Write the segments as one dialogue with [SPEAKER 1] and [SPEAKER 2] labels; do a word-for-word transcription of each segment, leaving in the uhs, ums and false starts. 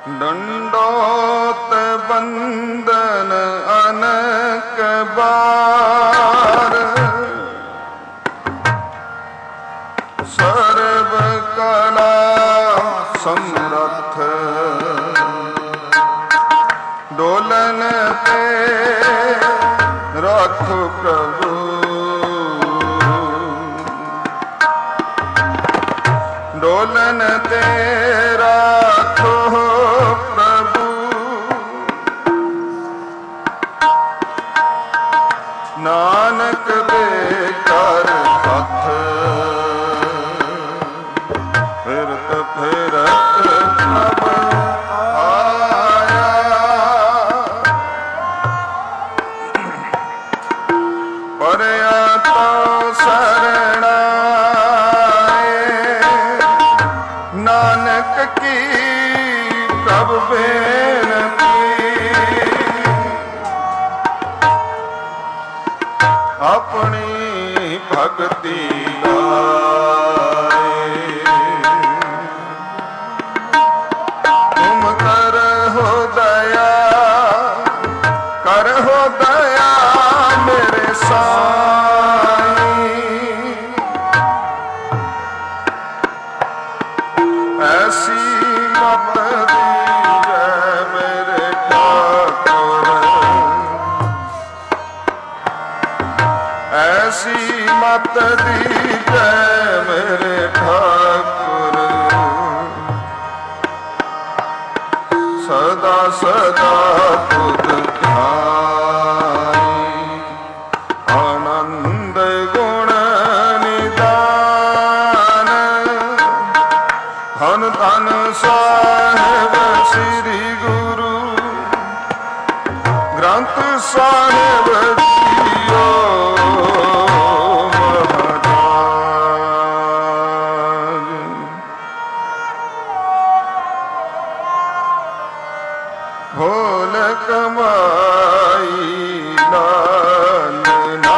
[SPEAKER 1] दंडोत बंदन अनक बार, सर्व कला समरथ डोलन पे रख प्रभु, डोलन तेरा थो प्रभु, नानक दे कर हथ, फिरत फिरत प्रभ आया, परया तो शरणा नानक की प्रभु बेनती, अपनी भक्ति गाए, तुम कर हो दया, कर हो दया मेरे साईं, ऐसी मत दीजिए मेरे ठाकुर, ऐसी मत दीजिए मेरे ठाकुर, सदा सदा तुझ ध्याई, आनंद गुण निदान, धन धन साहिब श्री गुरु ग्रंथ साहिब जियो महाराज। भोल कमाई लालना,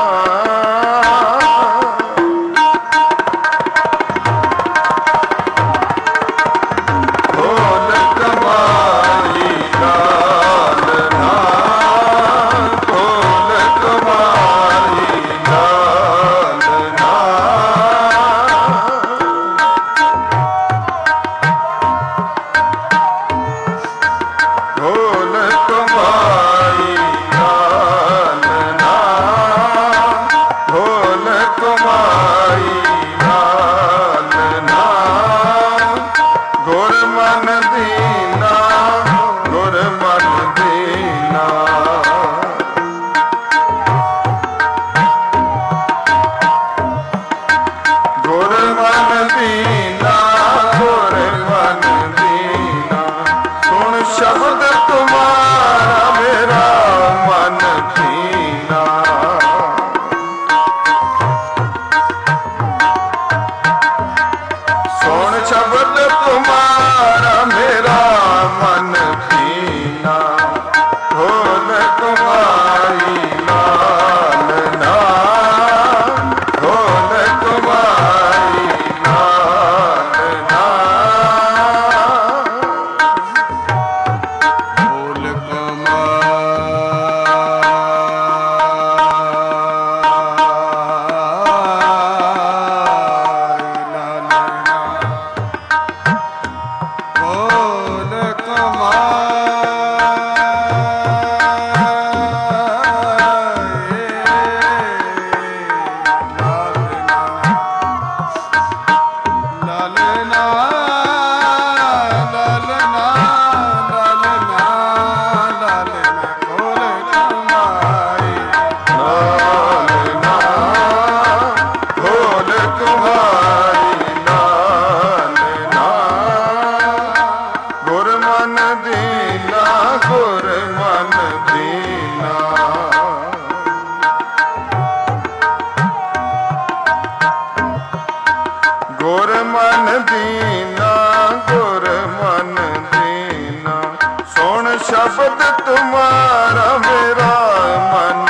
[SPEAKER 1] शब्द तुम्हारा मेरा मन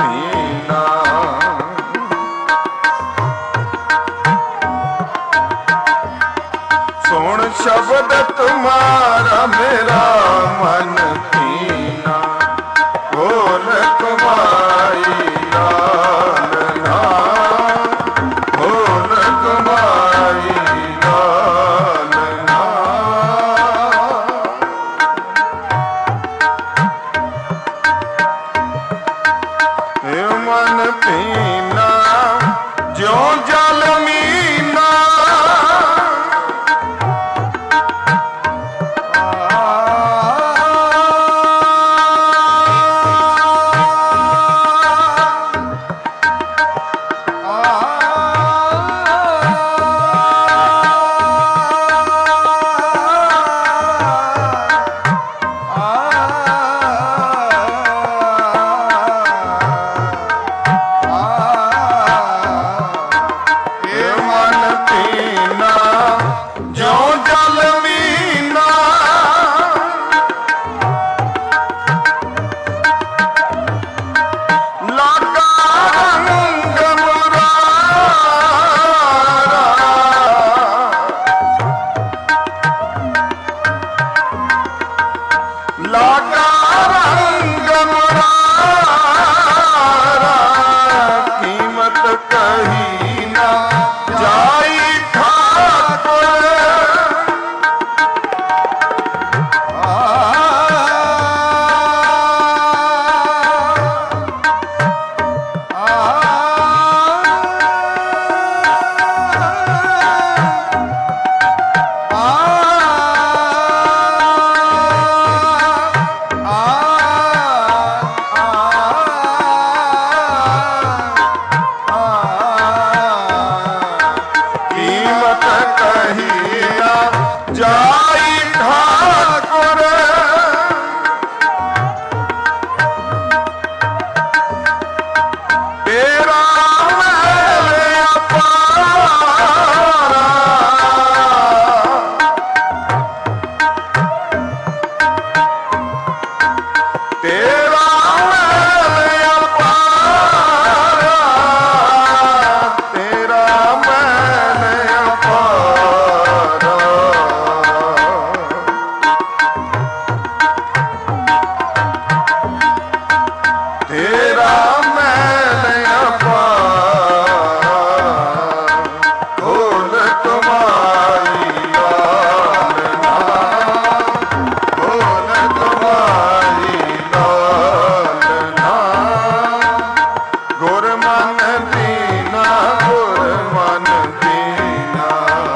[SPEAKER 1] भीना, सुन शब्द तुम्हारा मेरा मन पीना, बोल कमाई लालना, बोल कमाई लालना। ये मन पीना ज्यों जल मीना, लागा रंग मुरारा, कीमत कही ना जाई ठाकुर। जाई ठाकुर, तेरा मैल अपारा, तेरा मैल अपारा, तेरा मैल अपारा। तेरा मैल अपारा, बोल कमाई लालना, बोल कमाई लालना। गुर मन दीना, गुर मन दीना,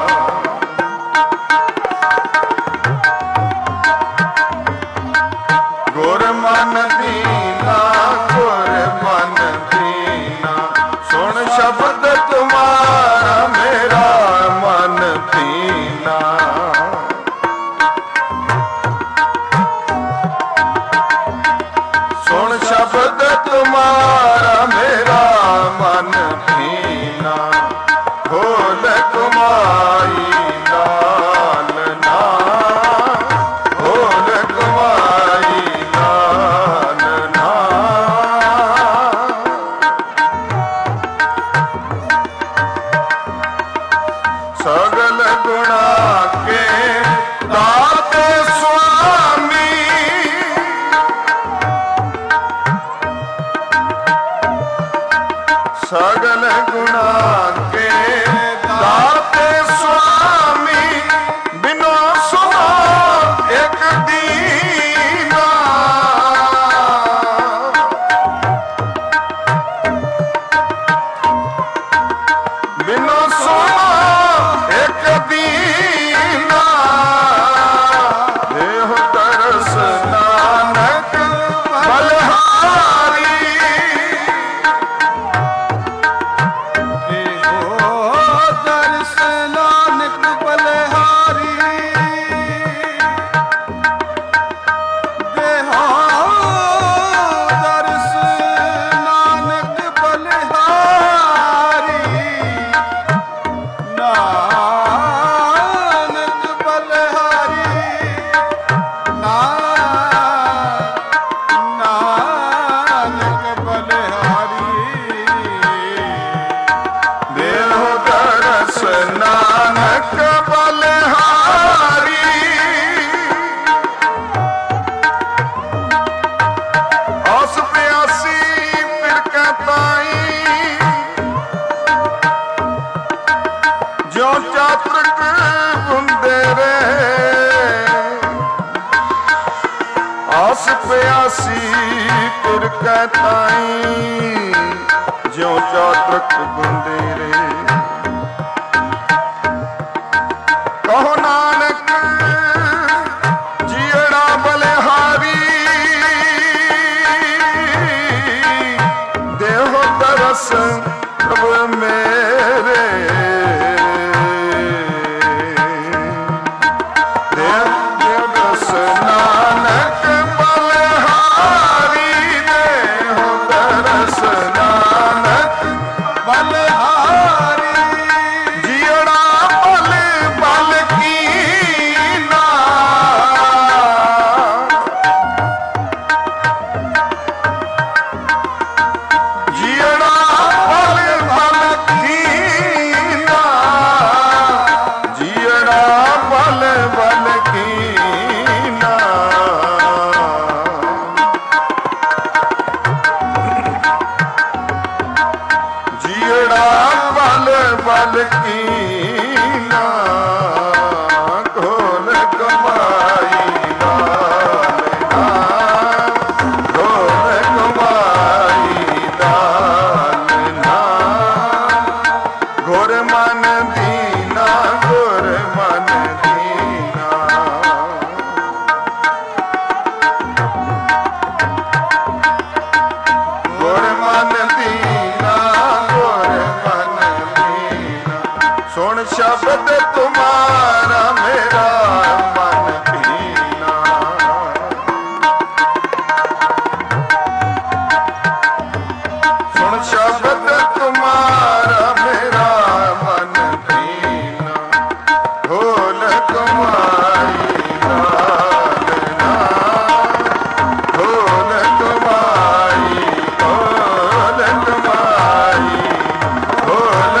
[SPEAKER 1] गुर मन दीना, गुर मन दीना। सुन शब्द तुम्हारा मेरा मन दीना, सुन शब्द तुम्हारा मेरा मन दीना, बोल कमाई लालना, बोल कमाई लालना। सगल गुणा के दाते स्वामी, सगल गुणा के दाते स्वामी, बिनो सुनो एक दीना, बिनो सुनो एक दीना। देह तरस नानक बलहारी, नानक बलहारी। ਪਿਆਸੀ ਪੁਰ ਕੈ ਤਾਈ ਜਿਉ ਚਾਤਰਕ ਗੁੰਦੇਰੇ ਕਹੋ ਨਾਨਕ ਜੀੜਾ ਬਲਿਹਾਰੀ ਦੇਹੋ ਤਰਸ ਪ੍ਰਭ ਮੇਰੇ शब्द तुम्हारा मेरा मन भीना सुन शब्द तुम्हारा मेरा मन भीना ढोल तुम्हारी लालना ढोल तुम्हारी ढोल तुम्हारी ढोल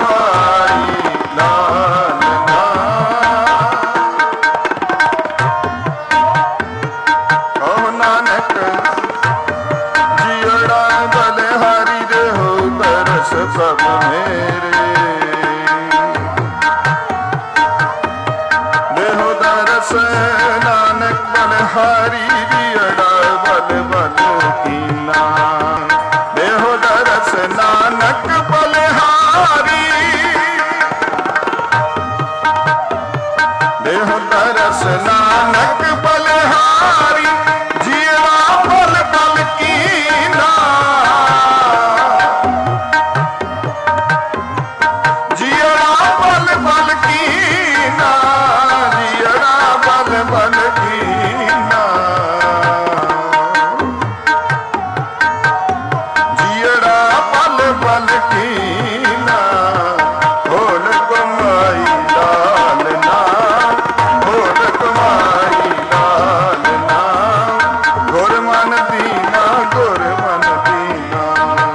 [SPEAKER 1] सब मेरे देहो दरस नानक बलिहारी दियड़ा बल बल कीना देहो दरस नानक बलिहारी देहो दरस नानक बलिहारी जियड़ा बल बल कीना बल कीना जियड़ा बल बल कीना ढोल कमाई लालना ढोल कमाई लालना गुर मन दीना गुर मन दीना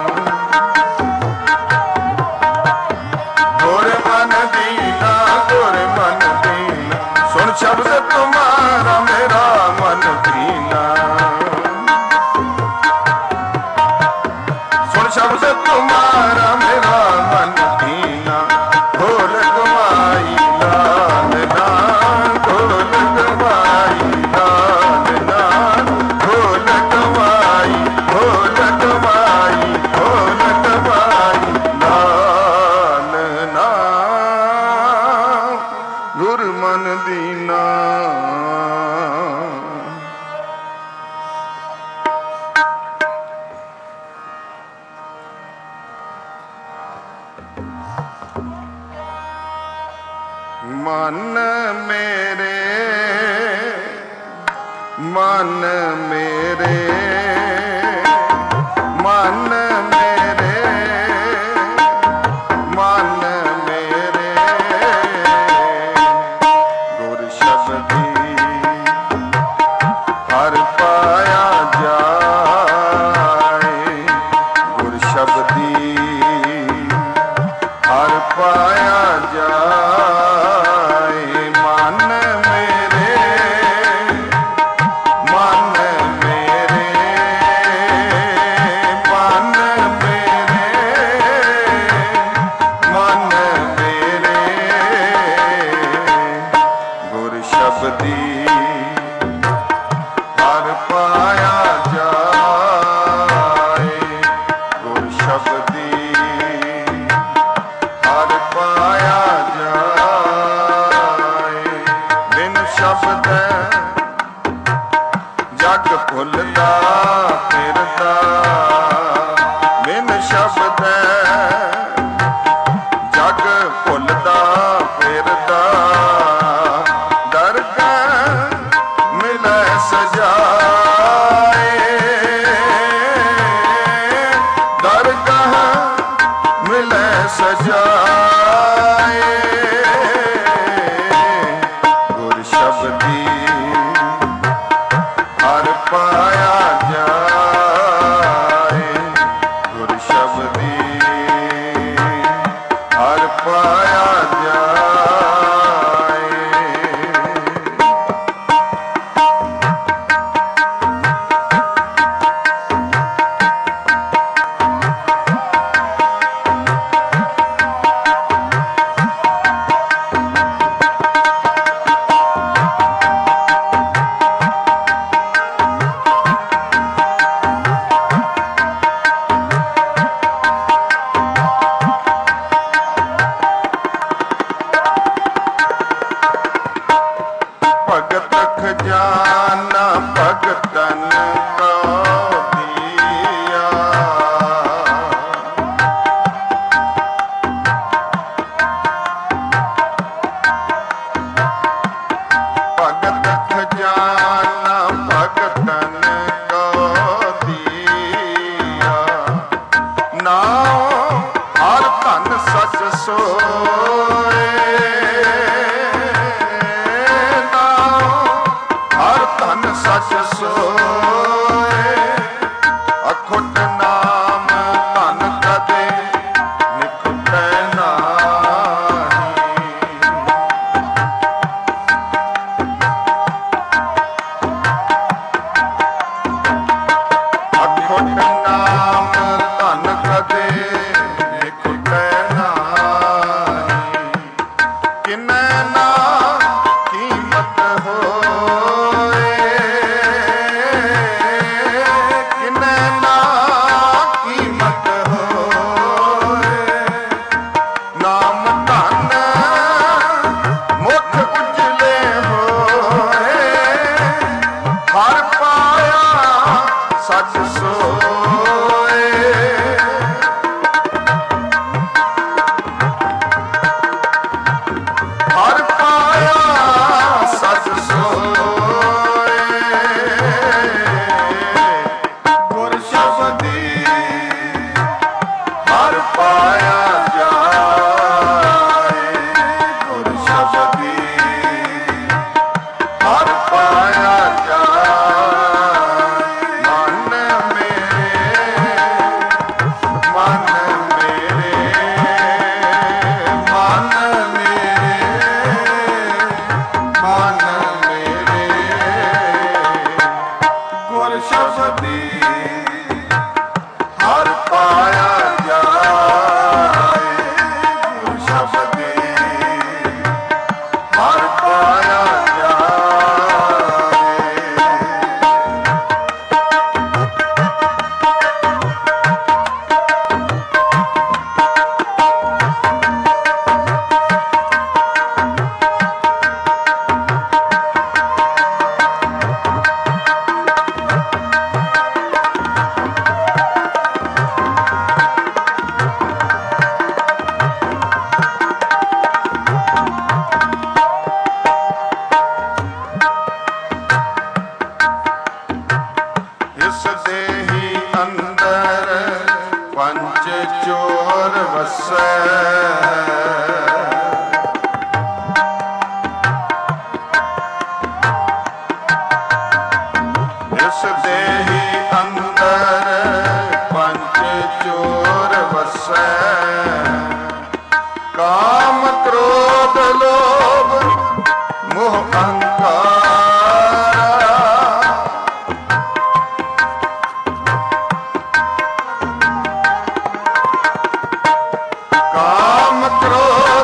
[SPEAKER 1] गुर मन दीना गुर मन दीना सुन शब्द तुम्हारा मेरा मन भीना सुन शब्द तुम्हारा मेरा मन भीना ढोल कमाई लालना ढोल कमाई लालना ढोल कमाई ढोल कमाई ढोल कमाई लालना गुर मन दीना मन मेरे मन मेरे मन मेरे मन मेरे गुर शब्दी हर पाया जाए गुर शब्दी हर पाया जाए मन मेरे मन मेरे मन मेरे मन मेरे गुर शब्दी हर पाया ਸ਼ਬਦ ਜਗ ਭੁੱਲਦਾ ਫਿਰਦਾ, ਬਿਨ ਸ਼ਬਦ ਜਗ ਭੁੱਲਦਾ ਫਿਰਦਾ, ਦਰਗਾਹ ਮਿਲੈ ਸਜਾਏ, ਦਰਗਾਹ ਮਿਲੈ ਸਜਾਏ, ਗੁਰ ਸ਼ਬਦੀ ਹਰ ਪਾਇਆ ਜਾਏ, ਗੁਰ ਸ਼ਬਦੀ ਹਰ ਪਾਇਆ ਜਾਏ। ਭਗਤ ਖਜ਼ਾਨਾ ਭਗਤਨ ਕੋ ਦੀਆ, ਭਗਤ ਖਜ਼ਾਨਾ ਭਗਤਨ ਕੋ ਦੀਆ, ਨਾਮ ਹਰ ਧਨ ਸਚ ਸੋਏ, ਧਨ ਸਚ ਸੋਏ, ਅਖੁੱਟ ਨਾਮ ਧਨ ਕਦੇ ਨਿਖੁਟੈ ਨਾਹੀ, ਅਖੁੱਟ ਨਾਮ ਧਨ ਕਦੇ ਨਿਖੁਟੈ ਨਾਹੀ, ਕਿਨੈ ਨਾ ਕੀਮਤ ਹੋਏ, ਕਿਨੈ ਨਾ ਕੀਮਤ ਹੋਏ, ਨਾਮ ਧਨ ਮੁਖ ਉਜਲੇ ਹੋਏ, ਹਰ ਪਾਇਆ ਸਚ ਸੋਏ, ਹਰ ਪਾਇਆ ਸਚ ਸੋਏ, ਗੁਰ ਸ਼ਬਦੀ ਹਰ ਪਾਇਆ ਜਾਏ, ਗੁਰ ਸ਼ਬਦੀ ਹਰ ਪਾਇਆ ਜਾਏ, ਮਨ ਮੇਰੇ ਮਨ ਮੇਰੇ ਮਨ ਮੇਰੇ ਮਨ ਮੇਰੇ, ਗੁਰ ਸ਼ਬਦੀ ਹਰ ਪਾਇਆ ਜਾਏ, ਗੁਰ ਸ਼ਬਦੀ ਹਰ ਪਾਇਆ ਜਾਏ। ਇਸ ਦੇਹੀ ਅੰਦਰ ਪੰਜ ਚੋਰ ਵਸੈ, ਇਸ ਦੇਹੀ ਅੰਦਰ ਪੰਜ ਚੋਰ ਵਸੈ, ਕਾਮ ਕ੍ਰੋਧ ਲੋਭ ਮੋਹ ਅਹੰਕਾਰ, ਕਾਮ ਕ੍ਰੋਧ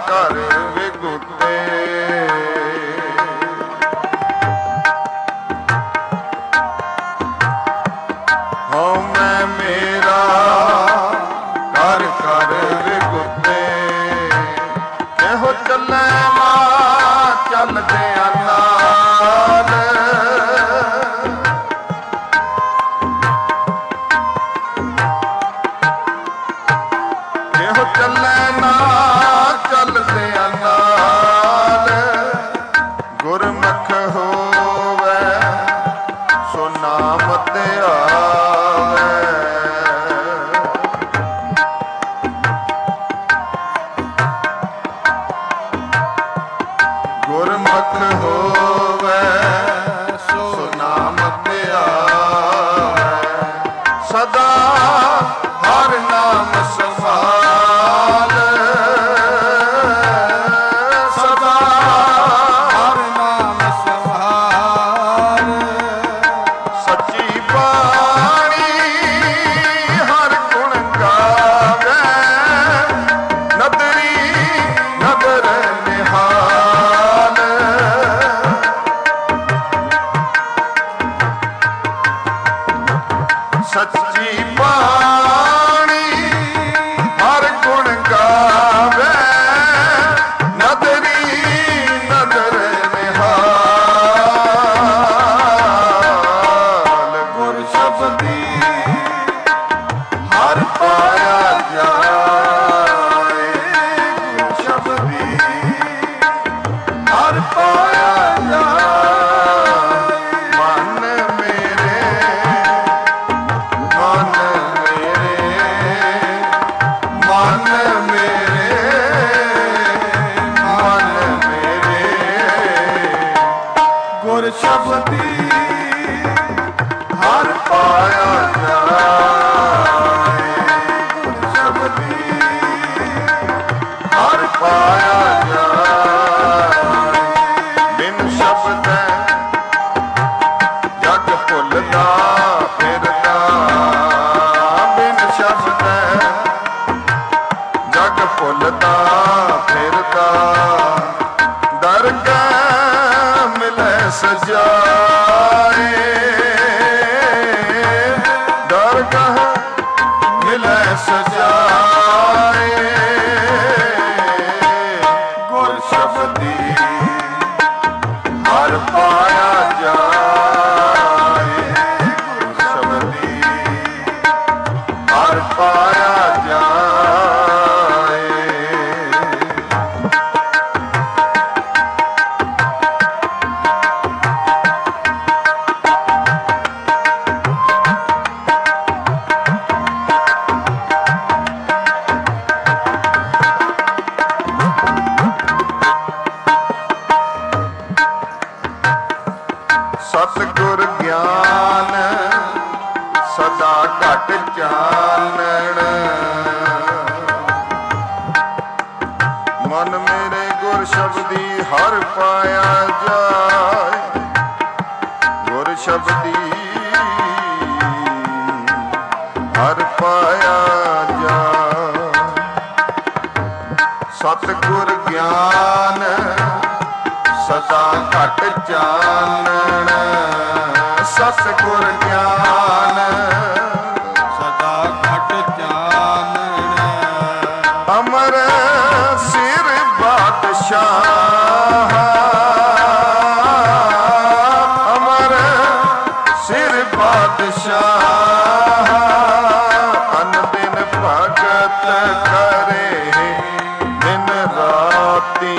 [SPEAKER 1] ਘਰ ਵਿਗੁਤੇ। ਹਉ ਮੈਂ ਮੇਰਾ ਘਰ ਘਰ ਵਿਗੁਤੇ। ਇਹੋ ਚੱਲੇ ਨਾ ਚੱਲਦਿਆਂ ਨਾਲ, ਇਹੋ ਚੱਲੇ ਨਾ ਚੱਲਦਿਆਂ ਨਾਲ। ਗੁਰਮੁਖ ਹੋਵੇ ਸੋ ਨਾਮ ਤੇ ਆਵੇ। ਗੁਰਮੁਖ ਹੋਵੇ ਸੋ ਨਾਮ ਤੇ ਆਵੇ। ਸਦਾ ਹਰ ਨਾਮ ਸੰਭਾਲ, ਸਦਾ ਹਰ ਨਾਮ ਸੰਭਾਲ। ਸੱਚੀ ਬਾਣੀ ਹਰ ਗੁਣ ਗਾਵੇ, ਨਦਰੀ ਨਦਰ ਨਿਹਾਲ। ਸੱਚੀ ਬਾਣੀ ਹਰ ਗੁਣ ਗਾਵੇ, ਨਦਰੀ ਨਦਰ ਨਿਹਾਲ। ਗੁਰ ਸ਼ਬਦੀ ਹਰ ਪਾਇਆ ਜਾਏ, ਗੁਰ ਸ਼ਬਦੀ ਹਰ ਪਾਇਆ ਜਾਏ। ਮਨ ਮੇਰੇ ਮਨ ਮੇਰੇ ਮਨ ਮੇਰੇ ਮਨ ਮੇਰੇ। ਗੁਰ ਸ਼ਬਦੀ ਹਰ ਪਾਇਆ ਜਾਏ, ਗੁਰ ਸ਼ਬਦੀ ਹਰ ਪਾਇਆ ਜਾਏ। ਬਿਨ ਸ਼ਬਦੈ ਜਗ ਭੁੱਲਦਾ ਫਿਰਦਾ, ਬਿਨ ਸ਼ਬਦੈ ਜਗ ਭੁੱਲਦਾ ਫਿਰਦਾ। ਦਰਗਾਹ ਮਿਲੈ ਸਜਾਏ, ਦਰਗਾਹ ਮਿਲੈ ਸਜਾਏ। ਗੁਰ ਸ਼ਬਦੀ ਹਰ ਪਾਇਆ ਜਾਏ, ਗੁਰ ਸ਼ਬਦੀ ਹਰ ਪਾਇਆ ਜਾਏ। ਸਤਿਗੁਰ ਗਿਆਨ ਸਦਾ ਘਟ ਚਾਨਣ। ਮਨ ਮੇਰੇ ਗੁਰ ਸ਼ਬਦੀ ਹਰ ਪਾਇਆ ਜਾਏ, ਗੁਰ ਸ਼ਬਦੀ ਹਰ ਪਾਇਆ ਜਾਏ। ਸਤਿਗੁਰ ਗਿਆਨ ਸਦਾ ਘਟ ਚਾਨਣ, ਸਤਿਗੁਰ ਗਿਆਨ
[SPEAKER 2] ਸਦਾ ਘਟ ਚਾਨਣ।
[SPEAKER 1] ਅਮਰ ਸਿਰ ਬਾਦਸ਼ਾਹ, ਅਮਰ ਸਿਰ ਬਾਦਸ਼ਾਹ। ਅਨ ਦਿਨ ਭਗਤ ਕਰੇ ਦਿਨ ਰਾਤੀ।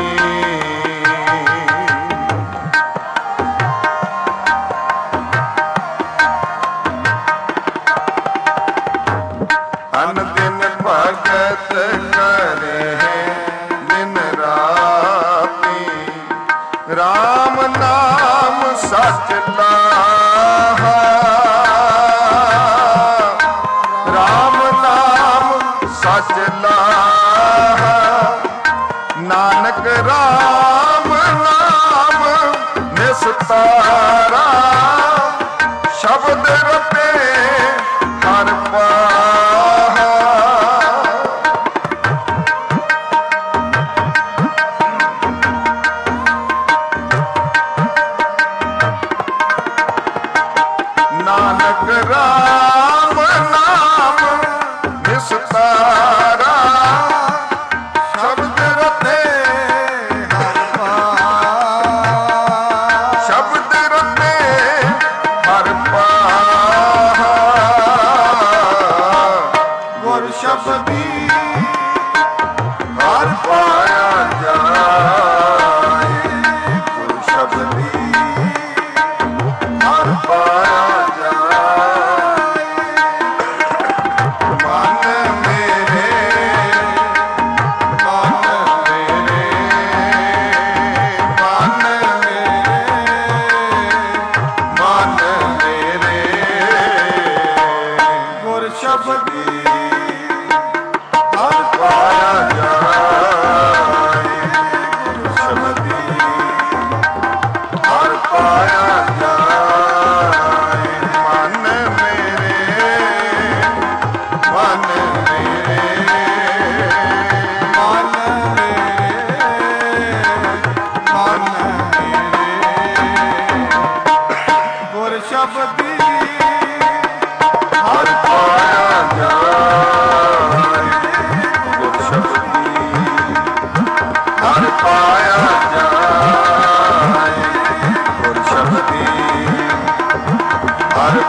[SPEAKER 1] ਅਨ ਦਿਨ ਭਗਤ ਕਰੇ ਦਿਨ ਰਾਤੀ। ਰਾਮ ਨਾਮ ਸਚ ਲਾਹਾ, ਰਾਮ ਨਾਮ ਸਚ ਲਾਹਾ। ਨਾਨਕ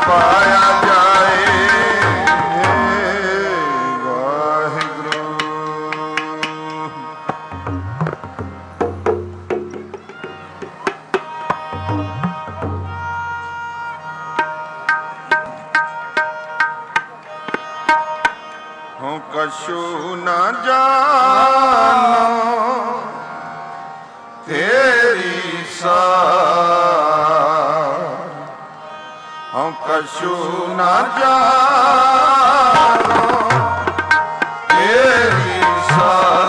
[SPEAKER 1] ਪਾਇਆ ਜਾਏ। ਵਾਹਿਗੁਰੂ। ਹਉ ਕਛੂ ਨਾ ਜਾਣੋ ਤੇਰੀ ਸਾਰ, ਹਉ ਕਛੂ ਨਾ ਜਾਣੋ ਤੇਰੀ ਸਾਰ।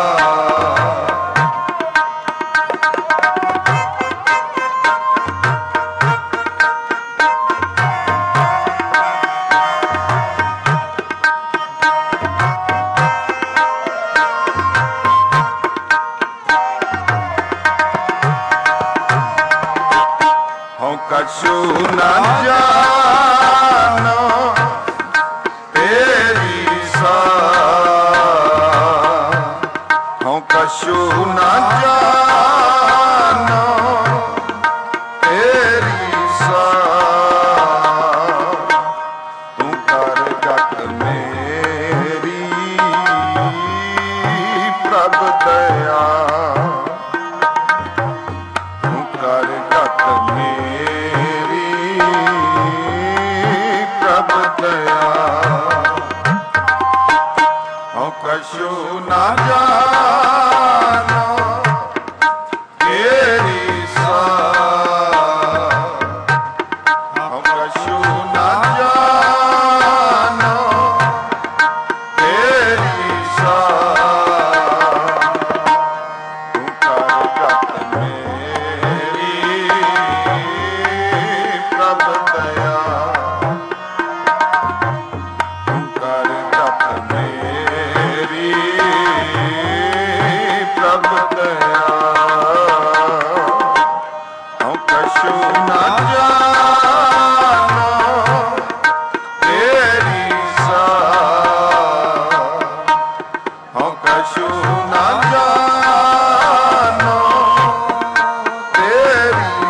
[SPEAKER 1] ਕਛੂ ਨਾ ਜਾਣੋ ਤੇਰੀ ਸਾਰ, ਹਉ ਕਛੂ ਨਾ ਜਾਣੋ ਤੇਰੀ ਸਾਰ। ਤੂੰ ਕਰ ਜਤ ਮੇਰੀ ਪ੍ਰਭ ਦਇਆ, ਤੂੰ ਕਰ ਜਤ ਮੇਰੀ ਪ੍ਰਭ ਦਇਆ। ਹਉ ਕਛੂ ਨਾ ਜਾਣੋ ਤੇਰੀ ਸਾਰ, ਹਉ ਕਛੂ ਨਾ ਜਾਣੋ ਤੇਰੀ ਸਾਰ। ਤੂੰ ਕਰ ਜਤ ਮੇਰੀ ਪ੍ਰਭ ਦਇਆ, ਤੂੰ ਕਰ ਜਤ ਮੇਰੀ ਪ੍ਰਭ ਦਇਆ। ਹਉ ਕਛੂ ਨਾ ਜਾਣੋ ਤੇਰੀ ਸਾਰ, ਹਉ ਕਛੂ ਨਾ ਜਾਣੋ ਤੇਰੀ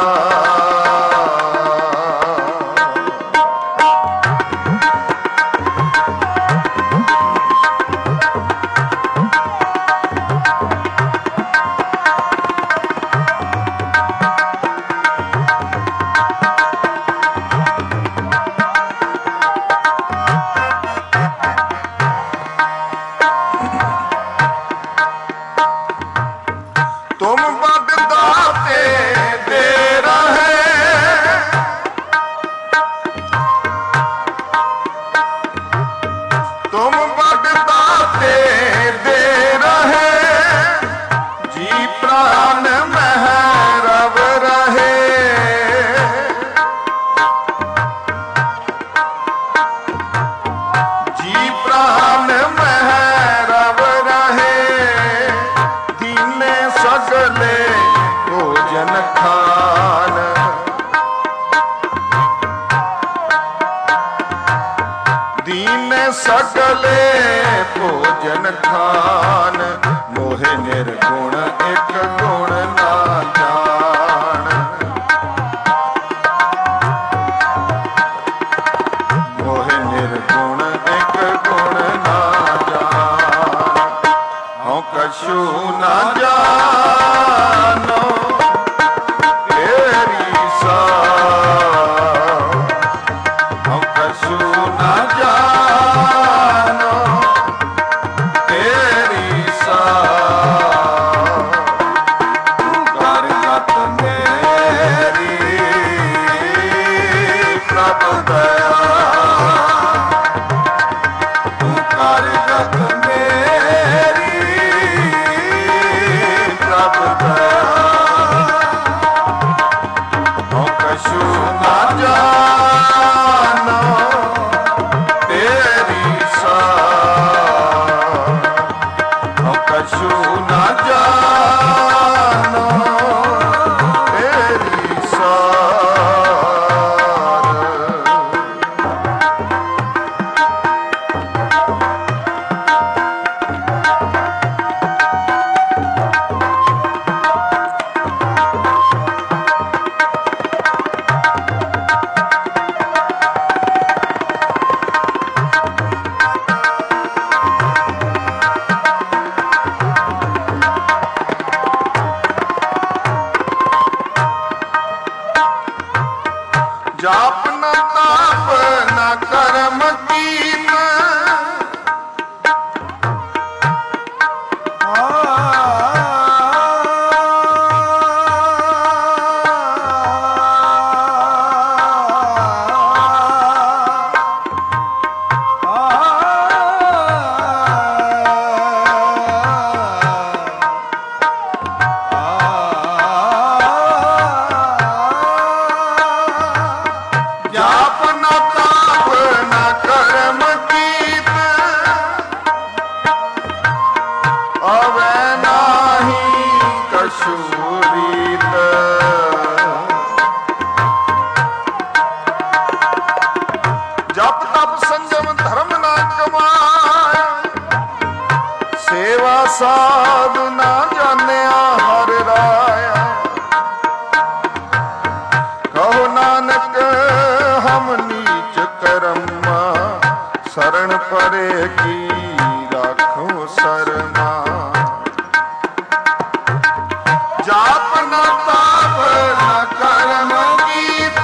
[SPEAKER 1] ਤੁਮ ਬਦ ਦਾਤੇ ਦੇ ਰਹੇ, ਤੁਮ ਬਦ ਦਾਤੇ ਦੇ ਰਹੇ, ਜੀ ਪ੍ਰਾਨ ਮਹਿ ਰਵ ਰਹੇ। ਜੀ ਪ੍ਰਾਨ ਮਹਿ ਰਵ ਰਹੇ, ਦੀਨੇ ਸਗਲੇ ਭੋਜਨ ਖਾਨ। ਦੀਨੇ ਸਗਲੇ ਭੋਜਨ ਖਾਨ, ਮੋਹਿ ਨਿਰਗੁਣ ਇੱਕ ਗੁਣ ਨਾ ਜਾਣ। ਮੋਹਿ ਨਿਰਗੁਣ ਇੱਕ ਗੁਣ ਨਾ ਜਾਣ। ਹਉ ਕਛੂ ਨਾ ਜਾਣੋ ਤੇਰੀ ਸਾਰ, ਹਉ ਕਛੂ ਨਾ ਜਾਣੋ ਤੇਰੀ ਸਾਰ। ਤੂੰ ਕਰ ਜਤ ਮੇਰੀ ਪ੍ਰਭ ਦਇਆ, ਤੂੰ ਕਰ ਜਤ ਮੇਰੀ कछु रीत। जप तप संयम धर्म ना कमाया, सेवा साध ना जानिया हर राया। कहो नानक हम नीच कर्मा, शरण परे की राखो शर्मा। जाप न ताप न कर्म गीत,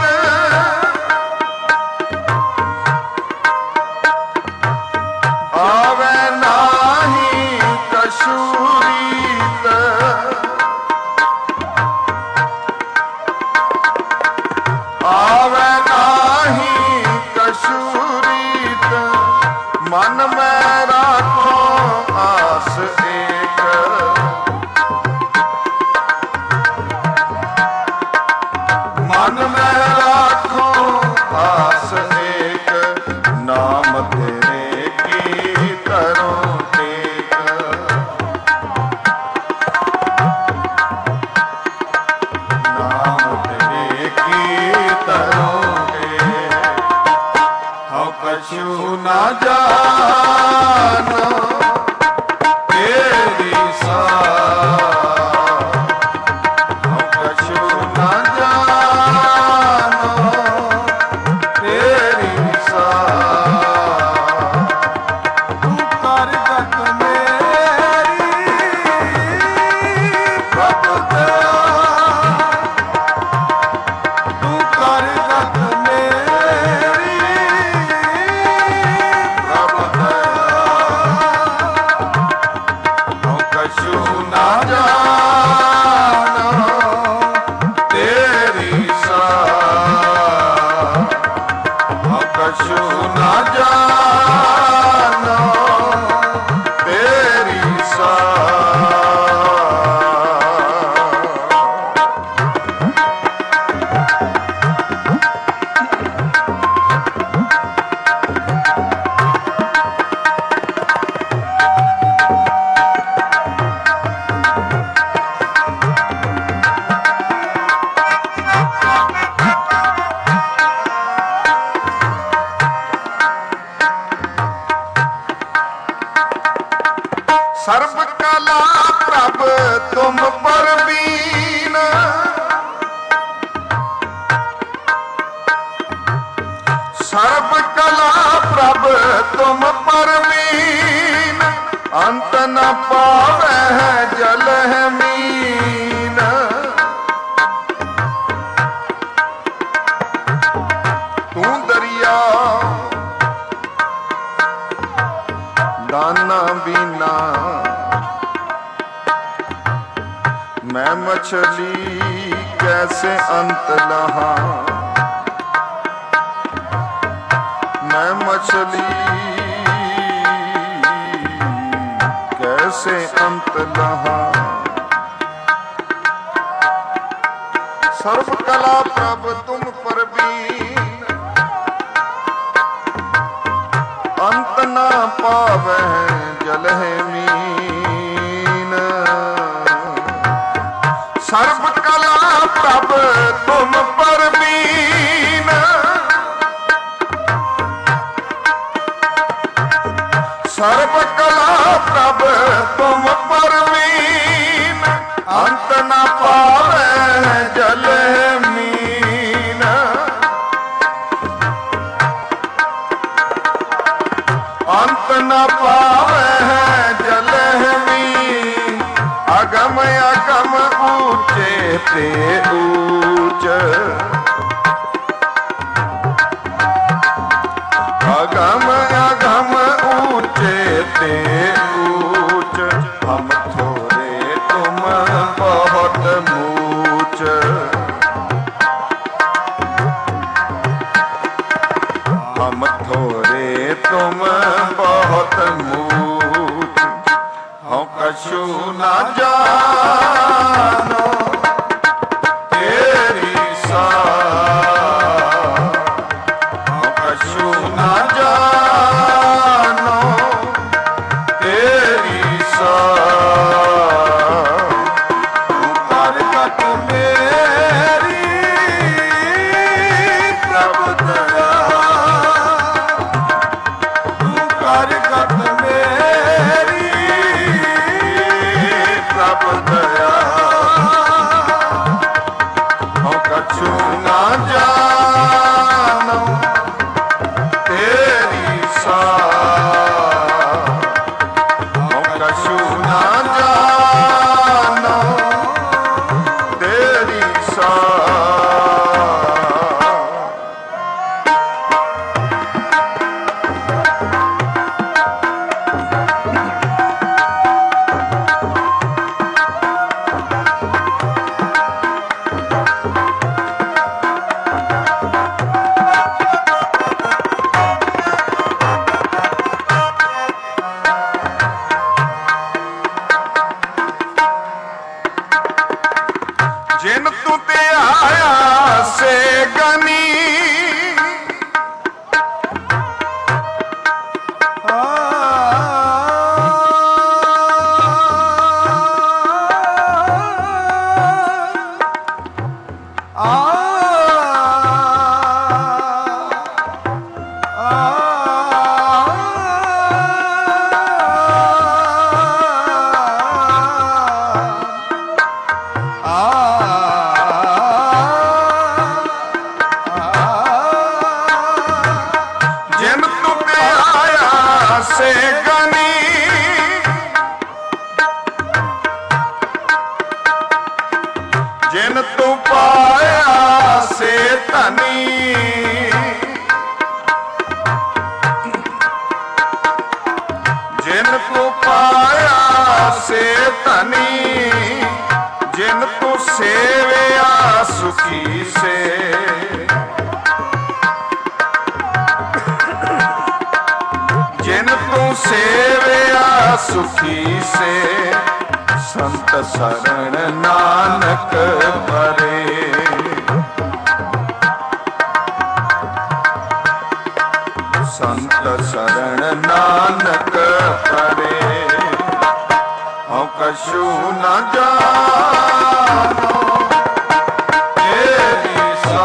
[SPEAKER 1] आवे नाही कछु रीत। आवे नाही कछु रीत, मन में राखो आस एक। मन में राखो आस एक, नाम तेरे की करो टेक। नाम तेरे की करो टेक। हम कछु ना जानो तेरी सा, हम कछु ना जानो तेरी सा। तू कर गत मेरी प्रभु दया, तू कर गत मेरी प्रभु दया। हम कछु ना जानो तेरी सा, हम कछु ना जानो तेरी सा। सर्व कला प्रभ तुम पर बीन, सर्व कला प्रभ तुम पर बीन। अंत न पावे है जल है मीन। तू दरिया दाना बीना, मैं मछली कैसे अंत लहा। मैं मछली कैसे अंत लहा। सर्व कला प्रभ तुम पर बीन, अंत न पावे जल है मीन। सर्व कला प्रभ तुम पर बीन, सर्व कला प्रभ तुम पर बीन। अंत न पावे जल मीन। अंत न पावे जल मीन। अगम अगम ऊंचे ते ऊंच, अगम अगम ऊंचे ते ऊंच। हम थोड़े तुम बहुत मूच, हम थोड़े तुम बहुत मूच। हम कछु न जानो तेरी सा, हम कछु न जानो तेरी ਪ੍ਰਭ ਦਇਆ ਹਉ ਕਛੂ ਨਾ ਜਾਣੋ ਤੇਰੀ ਸਾਰ ਹਉ ਕਛੂ ਨਾ ਜਾਣੋ ਤੇਰੀ ਸਾਰ ਜਿਨ ਤੂੰ ਤੇ ਆਇਆ ਸੇ ਗਨੀ ਜਿਨ ਤੂੰ ਤੇ ਆਇਆ ਸੇ ਗਨੀ ਜਿਨ ਤੂੰ ਪਾਇਆ ਸੇ ਧਨੀ ਜਿਨ ਤੂੰ ਪਾਇਆ ਸੇ ਧਨੀ ਜਿਨ ਤੂੰ ਸੇਵਿਆ ਸੁਖੀ ਸੇ ਜਿਨ ਤੂੰ ਸੇਵਿਆ ਸੁਖੀ ਸੇ ਸੰਤ ਸਰਣ ਨਾਨਕ ਪਰੇ ਸੰਤ ਸਰਣ ਨਾਨਕ ਪਰੇ ਹਉ ਕਛੂ ਨਾ ਜਾਣੋ ਤੇਰੀ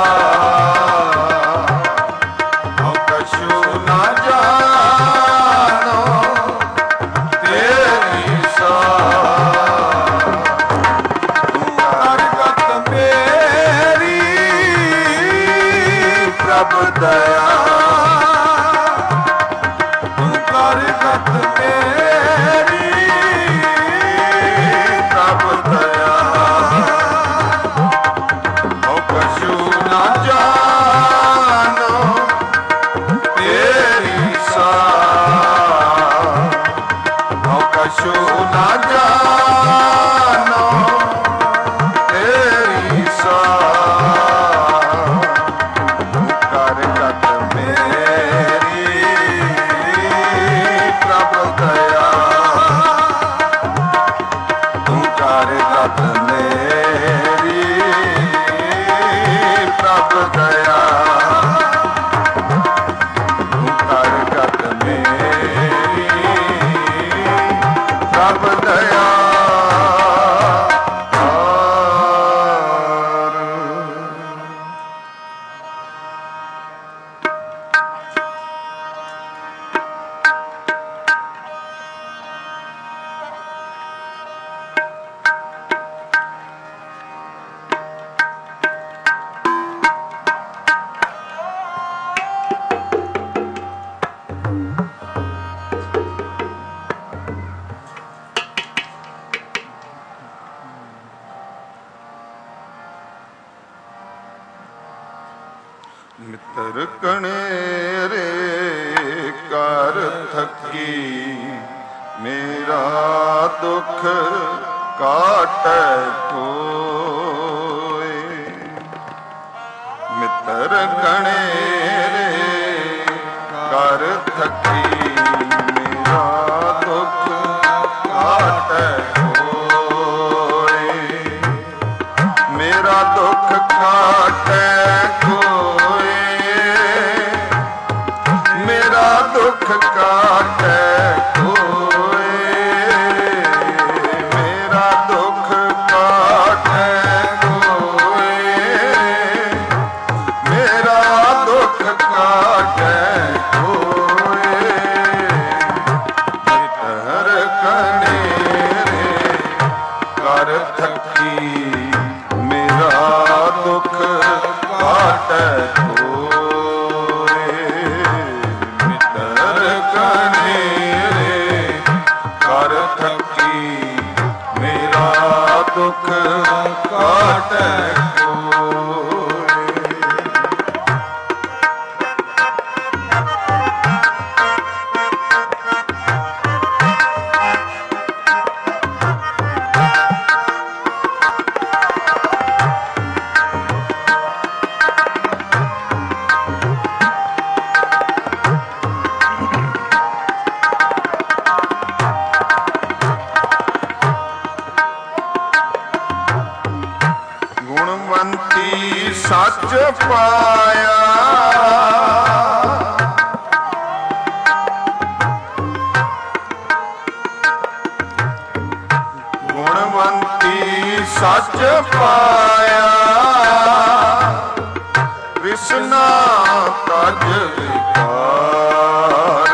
[SPEAKER 1] ਸਾਰ ਹਉ ਕਛੂ ਨਾ ਜਾਣੋ ਤੇਰੀ ਸਾਰ ਤੂੰ ਹਰਗਤ ਮੇਰੀ ਪ੍ਰਭ ਦਇਆ ਤੂੰ ਹਰਗਤ ਮੇਰੀ ਪ੍ਰਭ ਦਇਆ ਹਉ ਕਛੂ ਨਾ ਜਾਣੋ ਤੇਰੀ ਸਾਰ ਹਉ ਕਛੂ ਨਾ ਜਾਣੋ ਤੇਰੀ ਸਾਰ ਤੂੰ ਹਰਗਤ ਮੇਰੀ ਪ੍ਰਭ ਦਇਆ ਤੂੰ ਹਰਗਤ ਮੇਰੀ ਪ੍ਰਭ ਦਇਆ ਤੂੰ ਹਰਗਤ ਮੇਰੀ ਪ੍ਰਭ ਦਇਆ ਮਿੱਤਰ ਕਣੇਰੇ ਕਰ ਥੱਕੀ ਮੇਰਾ ਦੁੱਖ ਕਾਟੈ ਕੋਇ ਮਿੱਤਰ ਕਣੇਰੇ ਕਰ ਥੱਕੀ ਮੇਰਾ ਦੁੱਖ ਕਾਟੈ ਕੋਇ ਮੇਰਾ ਦੁੱਖ ਕਾਟੈ ਕੋਇ ਮੇਰਾ ਦੁੱਖ ਕਾਟੈ ਕੋਇ ਮੇਰਾ ਦੁੱਖ ਕਾਟੈ ਕੋਇ ਮੇਰਾ ਦੁੱਖ ਕਾਟੈ ਕੋਇ ਮਿੱਤਰ ਕਣੇਰੇ ਕਰ ਥੱਕੀ ਮੇਰਾ ਦੁੱਖ ਕਾਟੈ ਕੋਰੇ ਮਿੱਤਰ ਕਨੇਰੇ ਕਰ ਥੱਕੀ ਮੇਰਾ ਦੁੱਖ ਕਾਟੈ ਗੁਣਵੰਤੀ ਸੱਚ ਪਾਇਆ ਗੁਣਵੰਤੀ ਸੱਚ ਪਾਇਆ ਵਿਸਨਾ ਤਜ ਵਿਕਾਰ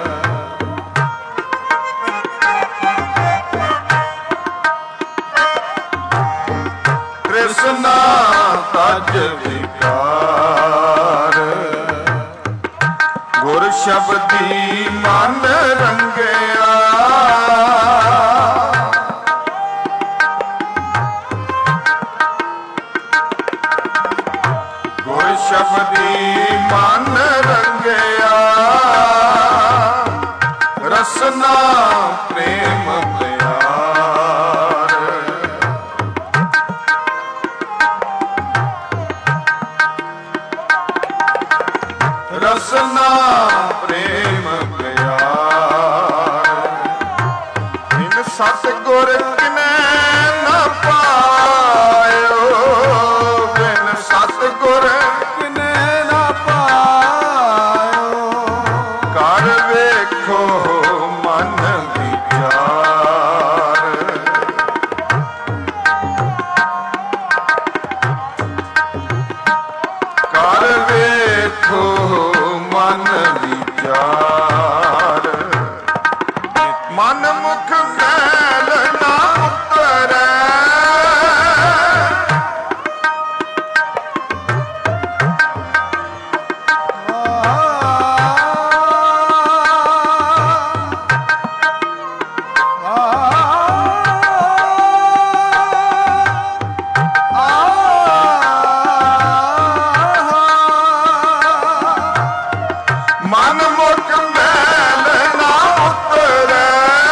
[SPEAKER 1] ਕ੍ਰਿਸ਼ਨਾ ਤਜ ਵਿਕਾਰ ਗੁਰ ਸ਼ਬਦੀ ਮਨ ਰੰਗਿਆ ਗੁਰ ਸ਼ਬਦੀ ਮਨ ਰੰਗਿਆ ਰਸਨਾ ਪ੍ਰੇਮ ਪਿਆਰ ਰਸਨਾ ਪ੍ਰੇਮ ਪਿਆਰ ਇਨ ਸਤਿਗੁਰ ਕਿਨੈ ਨ ਪਾਇਓ ਬਿਨ ਸਤਿਗੁਰ
[SPEAKER 2] ਕਿਨੇ ਨਾ ਪਾਇਓ
[SPEAKER 1] ਕਰ ਵੇਖੋ ਮਨ ਵਿਚਾਰ ਕਰ ਵੇਖੋ ਮਨ ਵਿਚਾਰ ਮਨ ਮੁਖ ਮੈਲ ਨਾ ਉਤਰੈ ਮਨ ਮੁਖ ਮੈਲ ਨਾ ਉਤਰੈ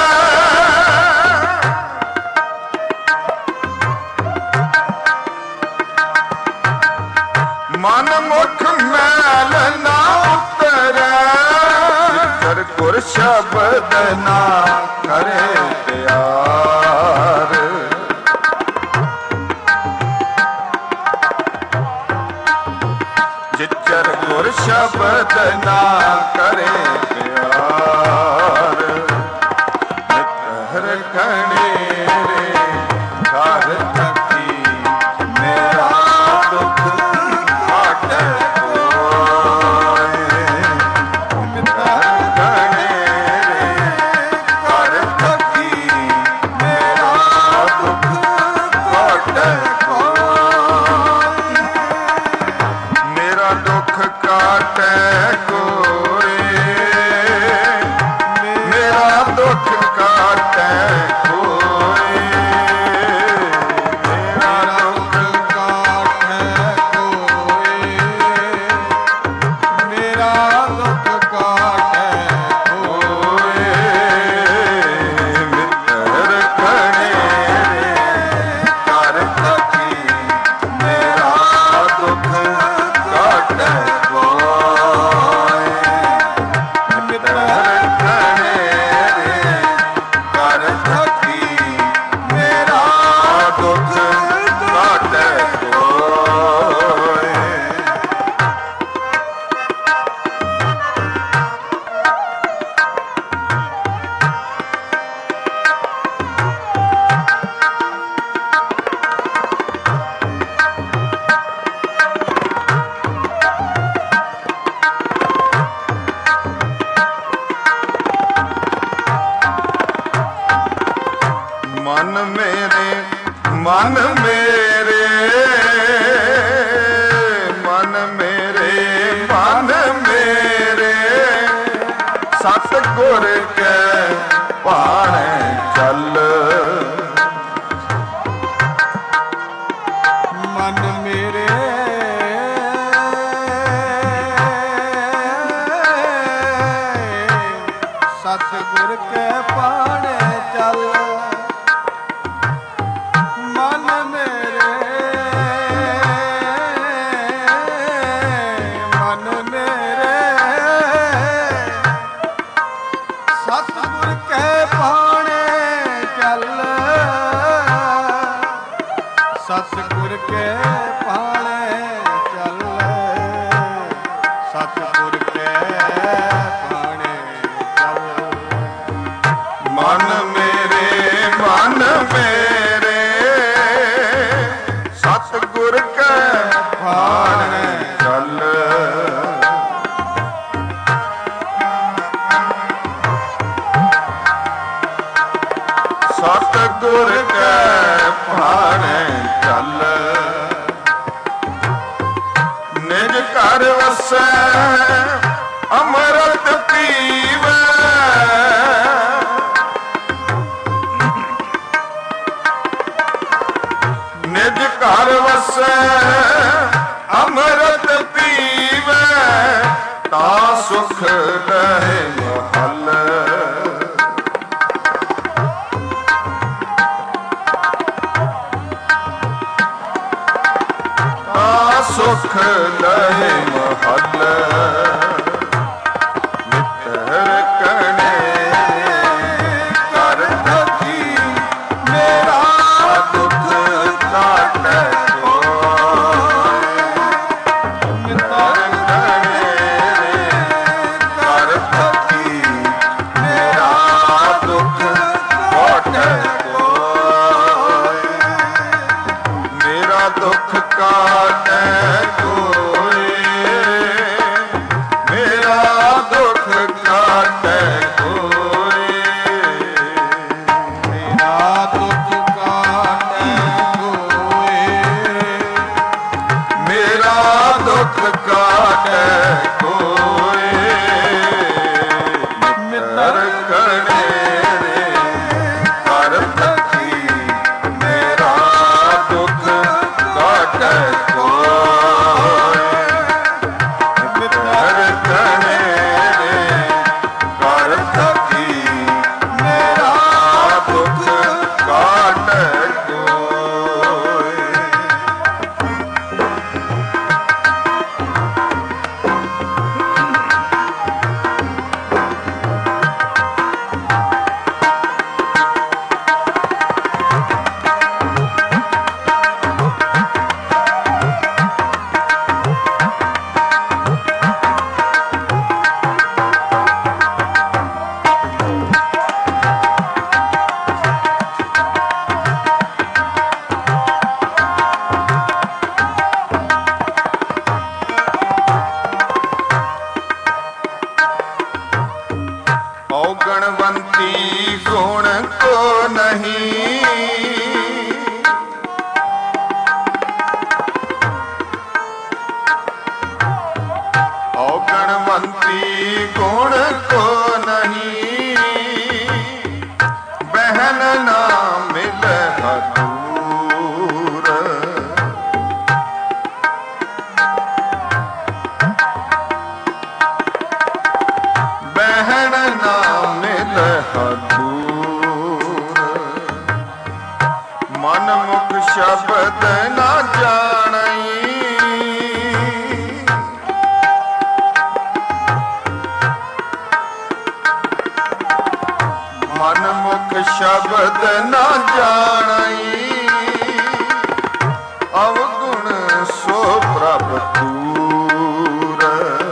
[SPEAKER 1] ਮਨ ਮੁਖ ਮੈਲ ਨਾ ਉਤਰੈ ਜਿਤਰ ਗੁਰ ਸ਼ਬਦ ਨਾ ਕਰੇ ਪਿਆਰ ਜਿਤਰ ਗੁਰ ਸ਼ਬਦ ਨਾ ਕਰੇ ਪਿਆਰ ਮਿੱਤਰ ਕਣੇਰੇ ਕਰ ਥੱਕੀ ਮੇਰਾ ਦੁੱਖ ਕਾਟੈ ਕੋਇ ਮਿੱਤਰ ਕਣੇਰੇ ਕਰ ਥੱਕੀ ਮੇਰਾ ਦੁੱਖ ਕਾਟੈ ਮੇਰਾ ਦੁੱਖ ਕਾਟੈ ਕੋਰੇ ਮਨ ਮੇਰੇ ਮਨ ਮੇਰੇ ਮਨ ਮੇਰੇ ਸਤਿਗੁਰ ਕੈ ਭਾਣੇ ਚੱਲ
[SPEAKER 2] ਮਨ ਮੇਰੇ ਸਤਿਗੁਰ ਕੈ ਭਾਣੇ ਚੱਲ ਮਨ ਮੇਰੇ ਮਨ ਮੇਰੇ ਸਤਿਗੁਰ ਕੈ ਭਾਣੇ ਚੱਲ ਸਤਿਗੁਰ ਕੈ ਭਾਣੇ ਚੱਲ ਸਤਿਗੁਰ ਕੈ ਭਾਣੇ ਚੱਲ
[SPEAKER 1] ਮਨ ਮੇਰੇ ਮਨ ਮੇਰੇ ਸਤਿਗੁਰ ਕੈ ਭਾਣੇ ਚੱਲ ਸਤਿਗੁਰ ਕੈ ਭਾਣੇ ਚੱਲ ਨਿਜ ਘਰ ਵਸੈ ਅੰਮ੍ਰਿਤ ਪੀਵੈ ਨਿਜ ਘਰ ਵਸੈ ਅੰਮ੍ਰਿਤ ਪੀਵੈ ਤਾ ਸੁਖ ਲਹੈ ਮਹਲ ਤਾ ਸੁਖ ਲਹੈ ਮਹਲ ਮਿੱਤਰ ਕਣੇ ਕਰ ਥਕੀ ਮੇਰਾ ਦੁੱਖ ਕਾਟੈ ਮਿੱਤਰ ਕਣੇ ਕਰ ਥਕੀ ਮੇਰਾ ਦੁੱਖ ਕਾਟੈ ਮੇਰਾ ਦੁੱਖ ਕਾਟੈ ਕੋਇ ਮੇਰਾ ਦੁੱਖ ਕਾਟੈ ਕੋਇ
[SPEAKER 2] ਮੇਰਾ ਦੁੱਖ ਕਾਟੈ ਕੋਇ
[SPEAKER 1] ਮੇਰਾ ਦੁੱਖ ਕਾਟੈ ਕੋਇ ਮਿੱਤਰ ਕਣੇ ਕਰ ਥਕੀ ਮੇਰਾ ਦੁੱਖ ਕਾਟੈ ਕੋਇ ਮਿੱਤਰ ਕਣੇ ਕਰ ਥਕੀ ਮੇਰਾ ਦੁੱਖ ਕਾਟੈ ਕੋਇ ਔਗਣਵੰਤੀ ਗੁਣ ਕੋ ਨਹੀਂ ਔਗਣਵੰਤੀ ਗੁਣ ਕੋ ਨਹੀਂ ਬਹਿਨ ਨਾ ਮਿਲੈ ਹਦੂਰ ਬਹਿਣ ਨਾ ਮਿਲੈ ਹਦੂਰ ਮਨ ਮੁਖ ਸ਼ਬਦ ਨਾ ਜਾਣਈ ਮਨ ਮੁਖ ਸ਼ਬਦ ਨਾ ਜਾਣਈ ਅਵਗੁਣ ਸੋ ਪ੍ਰਭ ਤੂਰ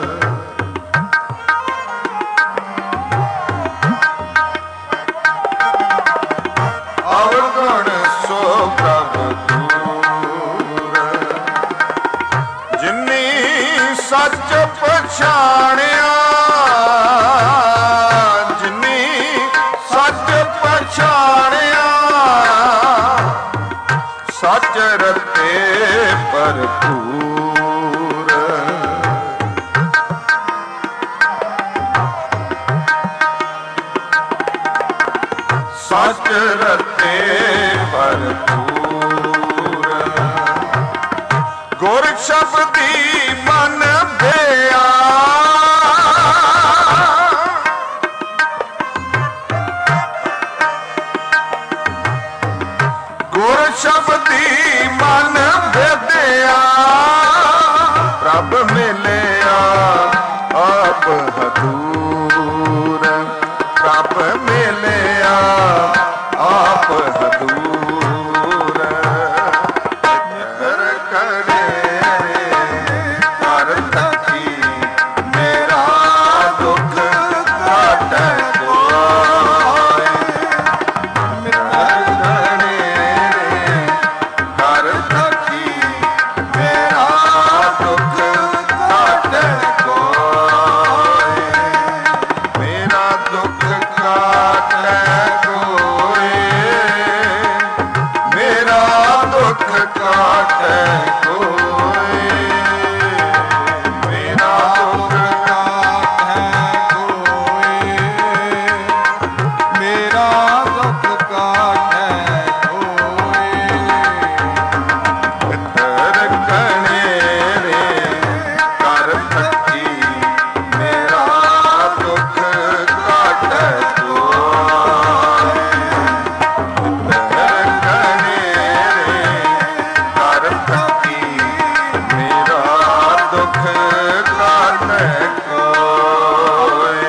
[SPEAKER 1] ਅਵਗੁਣ ਸੋ ਪ੍ਰਭ ਤੂਰ ਜਿਨੀ ਸੱਚ ਪਛਾਣਿਆ ਜਿਨੀ ਸੱਚ ਪਛਾਣਿਆ ਸੱਚ ਰਤੇ ਭਰਪੂਰ ਸੱਚ ਰਤੇ ਭਰਪੂਰ ਗੁਰ ਸ਼ਬਦੀ ਮਨ ਭਿਆ ਗੁਰ ਸ਼ਬਦੀ ਮਨ ਭੇਦਿਆ ਪ੍ਰਭ ਮਿਲਿਆ ਆਪ ਹਦੂਰ ਪ੍ਰਭ ਮਿਲਿਆ ਆਪ ਹਦੂਰ ਨਿਕਰ ਕਰੇ ਹਰ ਤਕੀ ਮੇਰਾ ਦੁੱਖ ਕਾਟੈ ਕੋਈ ਮਿੱਤਰ ਕਰੇ ਹਰ ਤਕੀ ਮੇਰਾ ਦੁੱਖ ਕਾਟੈ ਕੋਈ ਮੇਰਾ ਦੁੱਖ ਕਾਟੈ ਕੋਈ ਮੇਰਾ ਦੁੱਖ ਕਾਟੈ ਕੋਈ ਮੇਰਾ ਦੁੱਖ
[SPEAKER 2] ਮੇਰਾ ਦੁੱਖ ਕਾਟੈ ਕੋਈ
[SPEAKER 1] ਮਿੱਤਰ ਕਣੇਰੇ ਕਰ ਥੱਕੀ ਮੇਰਾ ਦੁੱਖ ਕਾਟੈ ਕੋਈ ਮਿੱਤਰ ਕਣੇਰੇ ਕਰ ਥੱਕੀ ਮੇਰਾ ਦੁੱਖ ਕਾਟੈ ਕੋਈ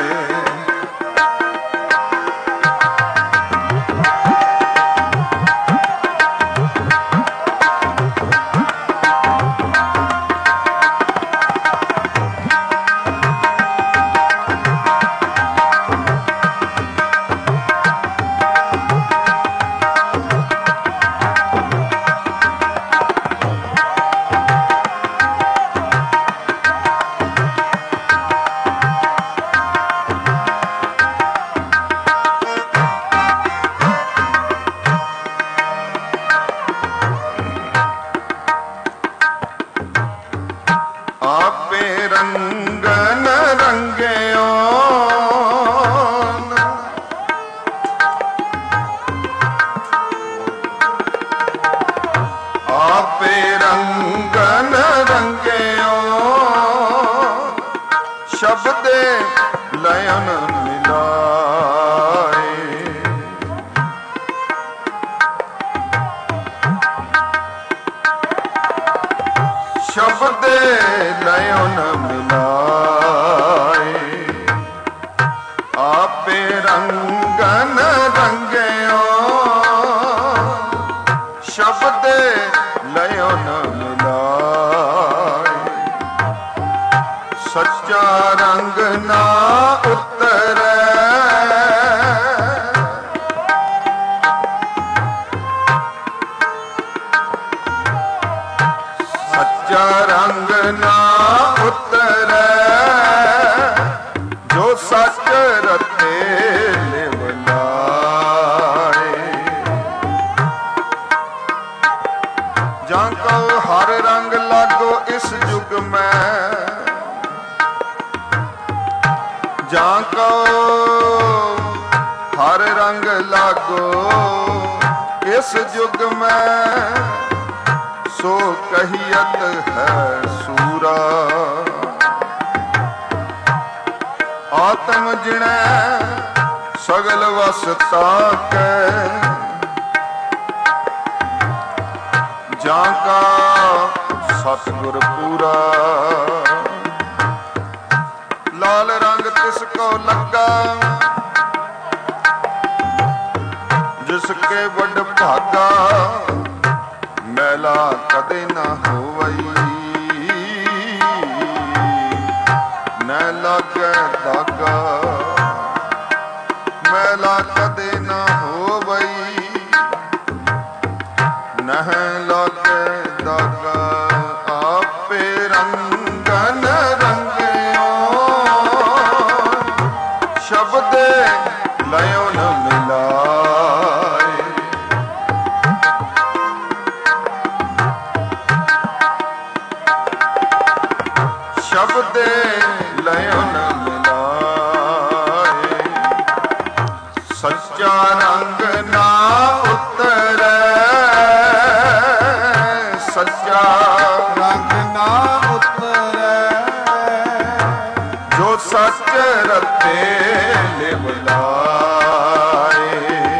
[SPEAKER 1] ਆਪੇ ਰੰਗਨ ਰੰਗਿਓ ਆਪੇ ਰੰਗਨ ਰੰਗਿਓ ਸ਼ਬਦੇ ਲਯਨ ਮਿਲਾਏ ਸ਼ਬਦੇ ਲਯਨ ਮਿਲਾਏ ਆਪੇ ਰੰਗਨ ਰੰਗਿਓ ਸ਼ਬਦੇ ਲਯਨ ਮਿਲਾਏ ਸੱਚਾ ਰੰਗ ਨਾ ਉਤਰੈ ਸੱਚਾ ਰੰਗ ਨਾ ਉਤਰੈ ਜੋ ਸੱਚ ਰਤੇ ਲਿਵ ਲਾਏ ਜਾਂ ਕੋ ਹਰ ਰੰਗ ਲਾਗੋ ਇਸ ਯੁਗ ਮੈਂ ਜਾਂ ਕੋ ਹਰ ਰੰਗ ਲਾਗੋ ਇਸ ਯੁਗ ਮੈਂ ਸੋ ਕਹੀਅਤ ਹੈ ਸੂਰਾ ਆਤਮ ਜਿਣੈ ਸਗਲ ਵਸ ਤਾਕੈ ਜਾਂ ਕਾ ਸਤਿਗੁਰ ਪੂਰਾ ਲਾਲ ਰੰਗ ਤਿਸ ਕੋ ਲੱਗਾ ਜਿਸ ਕੇ ਵੱਡ ਭਾਗਾ ਮੈਲਾ ਕਦੇ ਨਾ ਹੋਵਈ ਨ ਲਾਗੈ ਦਾਗਾ ਮੈਲਾ ਕਦੇ ਨਾ ਹੋਵਈ ਨਹ ਲਾਗੈ ਦਾਗਾ ਆਪੇ ਰੰਗਨ ਰੰਗਿਓ ਸ਼ਬਦੇ ਲਯੋ ਨ ਮਿਲਾਏ ਸਾਚਾ
[SPEAKER 2] ਰੰਗ ਨਾ ਉਤਰੈ
[SPEAKER 1] ਜੋ ਸੱਚ ਰਤੇ ਲਿਵ ਲਾਏ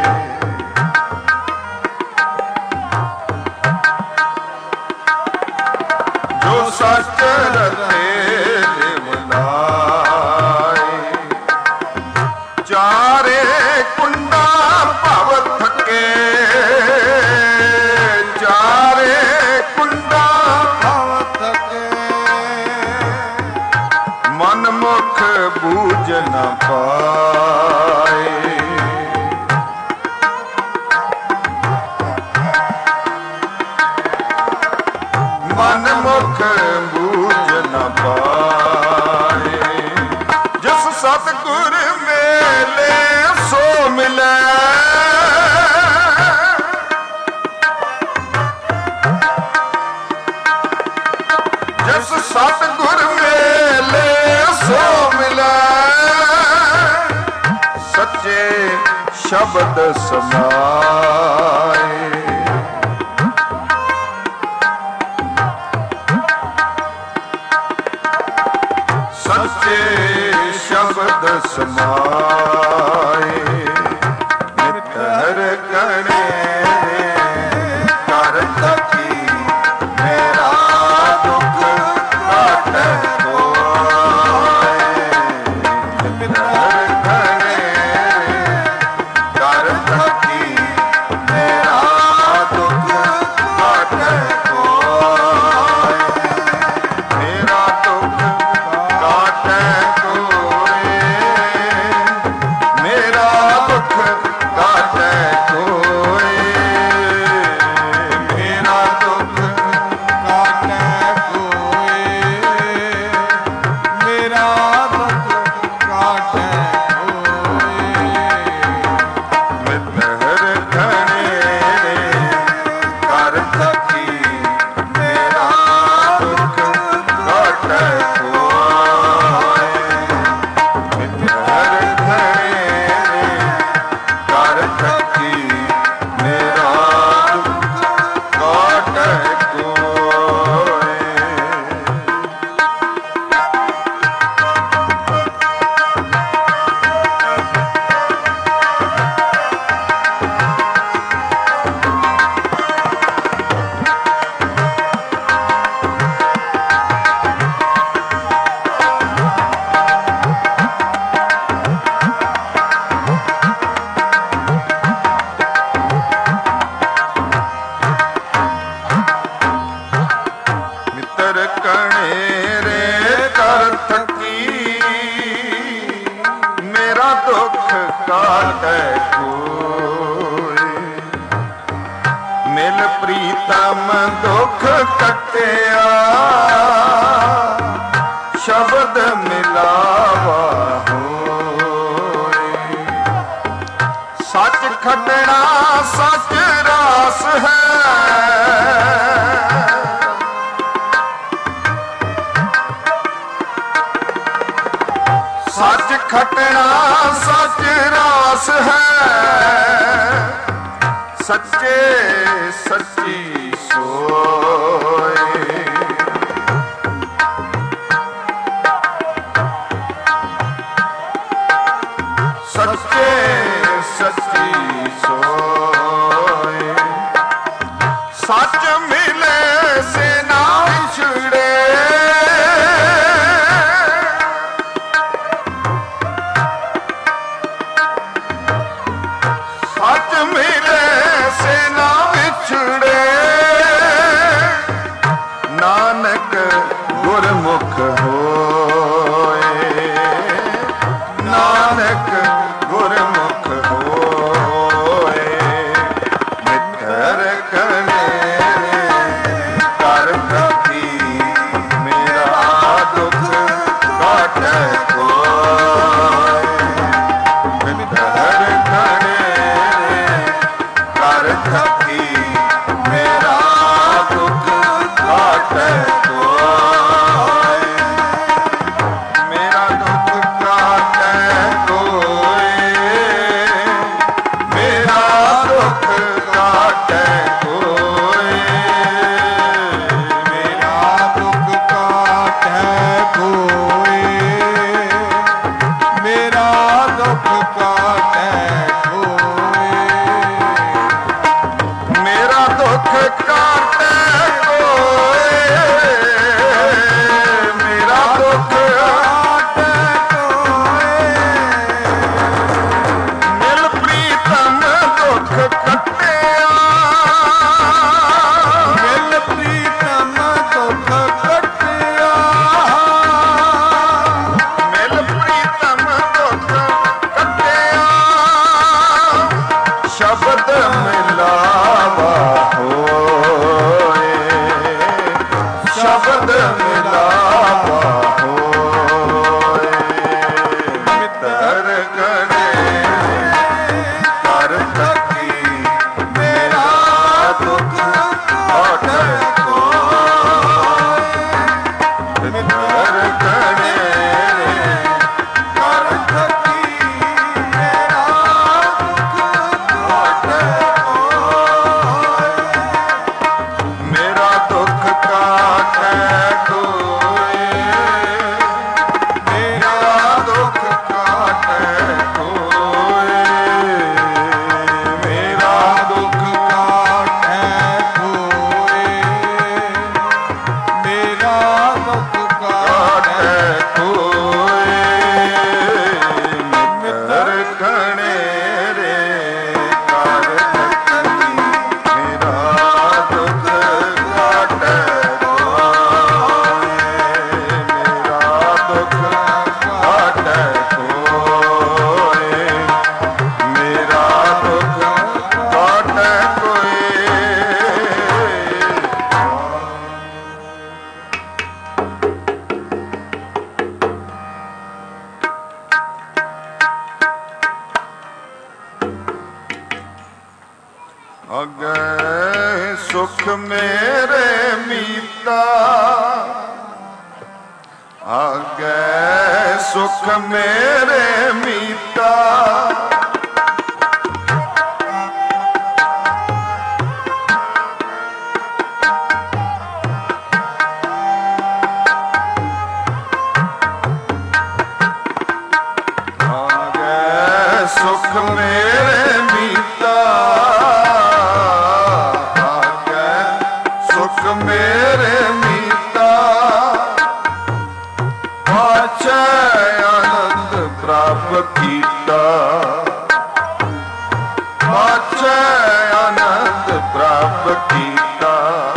[SPEAKER 1] ਜੋ ਸੱਚ ਰਤੇ ਲਿਵ ਲਾਏ ਚਾਰੇ ਕੁੰਡਾ ਭਵ ਥਕੇ ਚਾਰੇ ਕੁੰਡਾ
[SPEAKER 2] ਭਵ ਥਕੇ
[SPEAKER 1] ਮਨ ਮੁਖ ਬੂਝ ਨ ਪਾਏ ਮਨ ਮੁਖ ਬੂਝ ਨ ਪਾਏ ਜਿਸ ਸਤਿਗੁਰ ਮੇਲੇ ਸੋ ਮਿਲੈ ਜਿਸ ਸਤਿਗੁਰ ਮੇਲੇ ਸੋ ਮਿਲੈ ਸੱਚੇ ਸ਼ਬਦ ਸਮਾਏ ਸੱਚੇ ਸ਼ਬਦ ਸਮਾਏ ਮਿੱਤਰ ਕਣੇ ਕਰ ਤਕੀ ਮੇਰਾ ਦੁੱਖ ਕਾਟੈ ਕੋਇ ਮਿੱਤਰ ਕਣੇ ਕਰ ਤਕੀ ਮੇਰਾ ਦੁੱਖ ਕਾਟੈ ਕੋਇ ਮੇਰਾ ਦੁੱਖ ਕਾਟੈ ਕੋਇ ਮੇਰਾ ਦੁੱਖ ਕਾਟੈ ਕੋਇ ਮੇਰਾ ਦੁੱਖ
[SPEAKER 2] ਕਾਟੈ ਕੋਇ ਮੇਰਾ ਦੁੱਖ ਕਾਟੈ ਕੋਇ
[SPEAKER 1] ਮਿੱਤਰ ਖਣੇ ਕਰ ਸਕੀ ਮੇਰਾ ਦੁੱਖ ਕਾਟੈ ਕੋਇ ਮਿੱਤਰ ਖਣੇ ਕਰ ਸਕੀ ਮੇਰਾ ਦੁੱਖ ਕਾਟੈ ਕੋਇ ਮਿੱਤਰ ਕਣੇ ਰੇ ਕਰ ਥਕੀ ਮੇਰਾ ਦੁੱਖ ਕਾਟੈ ਕੋਇ ਮਿਲ ਪ੍ਰੀਤਮ ਦੁੱਖ ਕੱਟਿਆ ਸ਼ਬਦ ਮਿਲਾਵਾ ਹੋਏ ਸੱਚ ਖਟਣਾ ਸੱਚ ਰਾਸ ਹੈ ਸੱਚ ਖਟਣਾ ਸੱਚ ਰਾਸ ਹੈ ਸੱਚੇ ਸੱਚੀ ਸੋਏ ਸੱਚੇ ਸੱਚੀ ਸੋਏ ਸੱਚ ਮਿਲੇ ਸੇ ਨਾ ਵਿਛੜੇ ਸੱਚ ਮਿਲੇ ਸੇ ਨਾ ਵਿਛੜੇ ਨਾਨਕ ਗੁਰਮੁਖ ਹੋਏ ਨਾਨਕ ਗੁਰਮੁਖ ਹੋਏ ਮਿੱਤਰ ਕਣੇ ਕਰ ਕਾਟੇ ਕੋਏ, ਮੇਰਾ ਦੁੱਖ
[SPEAKER 2] ਕਾਟੇ ਕੋਏ।
[SPEAKER 1] ਮਿਲ ਪ੍ਰੀਤਮ ਦੁੱਖ ਕੱਟਿਆ,
[SPEAKER 2] ਮਿਲ ਪ੍ਰੀਤਮ ਦੁੱਖ ਕੱਟਿਆ।
[SPEAKER 1] ਮਿਲ ਪ੍ਰੀਤਮ ਦੁੱਖ ਕੱਟਿਆ, ਸ਼ਬਦ ਮਿਲਾਵਾ ਹੋਏ, ਸ਼ਬਦ ਮਿਲਾਵਾ ਹੋਏ। ਮਿੱਤਰ ਕਰੇ ਕਰ ਥਕੀ, ਮੇਰਾ ਦੁੱਖ ਕਾਟੇ ਕੋਏ। ਮਿੱਤਰ ਕਰੇ
[SPEAKER 2] ਕਰ ਥਕੀ, ਮੇਰਾ ਦੁੱਖ ਕਾਟੇ ਕੋਏ।
[SPEAKER 1] ਮੇਰਾ ਦੁੱਖ ਕਾਟੇ ਕੋਏ, ਮੇਰਾ ਦੁੱਖ ਕਾਟੇ ਕੋਏ। ਮੇਰਾ ਦੁੱਖ
[SPEAKER 2] ਕਾਟੇ ਕੋਏ। ਮੇਰਾ ਦੁੱਖ ਕਾਟੇ
[SPEAKER 1] ਕਾਟੇ ਕੋਏ। ਮਿੱਤਰ ਕਣੇ ਰੇ ਕਰ ਥਕੀ, ਮੇਰਾ ਦੁੱਖ ਕਾਟੇ ਕੋਏ। ਮੇਰਾ ਦੁੱਖ ਕਾਟੇ ਕੋਏ। ਮੇਰਾ ਦੁੱਖ ਕਾਟੇ ਕੋਏ। ਅਗੇ ਸੁਖ ਮੇਰੇ ਮੀਤਾ, ਅਗੇ ਸੁਖ ਮੇਰੇ ਮੀਤਾ। ਅਗੇ ਸੁਖ ਮੇਰੇ ਮੀਤਾ, ਅਗੇ ਸੁਖ ਮੇਰੇ ਮੀਤਾ। ਪਾਛੈ ਆਨੰਦ ਪ੍ਰਾਪਤ ਕੀਤਾ, ਪਾਛੈ ਆਨੰਦ ਪ੍ਰਾਪਤ ਕੀਤਾ।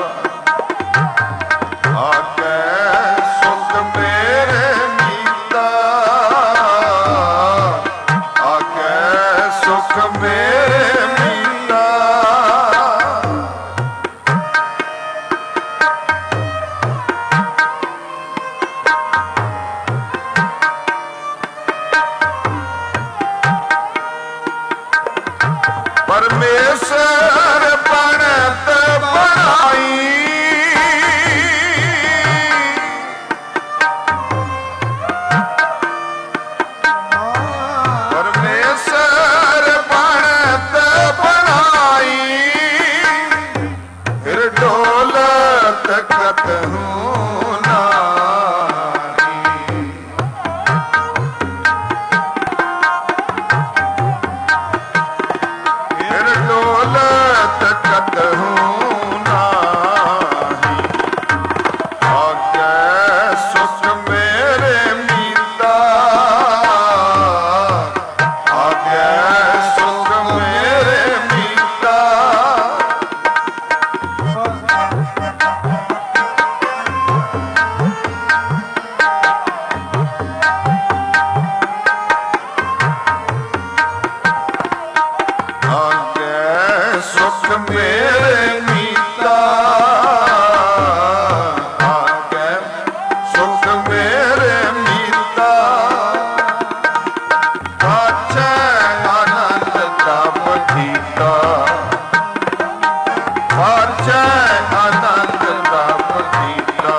[SPEAKER 1] ਆਗੇ ਸੁਖ ਮੇਰੇ ਮੀਤਾ, ਆਗੇ ਸੁਖ ਮੇਰੇ ਮੀਤਾ। ਪਰਮੇਸ਼ਰ ਬਣਤ ਬਣਾਈ, ਪਰਮੇਸ਼ਰ ਬਣਤ ਬਣਾਈ। ਫਿਰ ਡੋਲਤ ਕਤਹੂ ਨਾਹੀ, ਫਿਰ ਡੋਲਤ ਕਤਹੂ ਨਾਹੀ। ਆਗੇ ਸੁਖ ਮੇਰੇ ਮੀਤਾ, ਆਗੇ ਸੁਖ ਮੇਰੇ ਮੀਤਾ। ਆਗੇ ਸੁਖ ਮੇਰੇ ਮੀਤਾ, ਆਗੇ ਸੁਖ ਮੇਰੇ ਮੀਤਾ। ਪਾਛੈ ਆਨੰਦ ਪ੍ਰਾਪਤ ਕੀਤਾ, ਪਾਛੈ ਆਨੰਦ ਪ੍ਰਾਪਤ ਕੀਤਾ।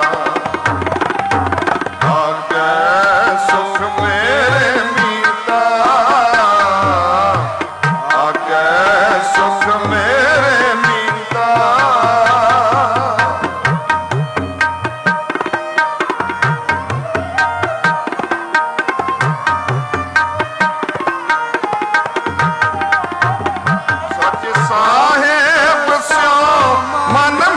[SPEAKER 1] ਆਗੇ ਸੁਖ ਮੇਰੇ ਮੀਤਾ, ਆਗੇ ਸੁਖ ਮੇਰੇ ਮੀਤਾ। ਸੱਚ ਸਾਹਿਬ ਸਿਓ ਮਨ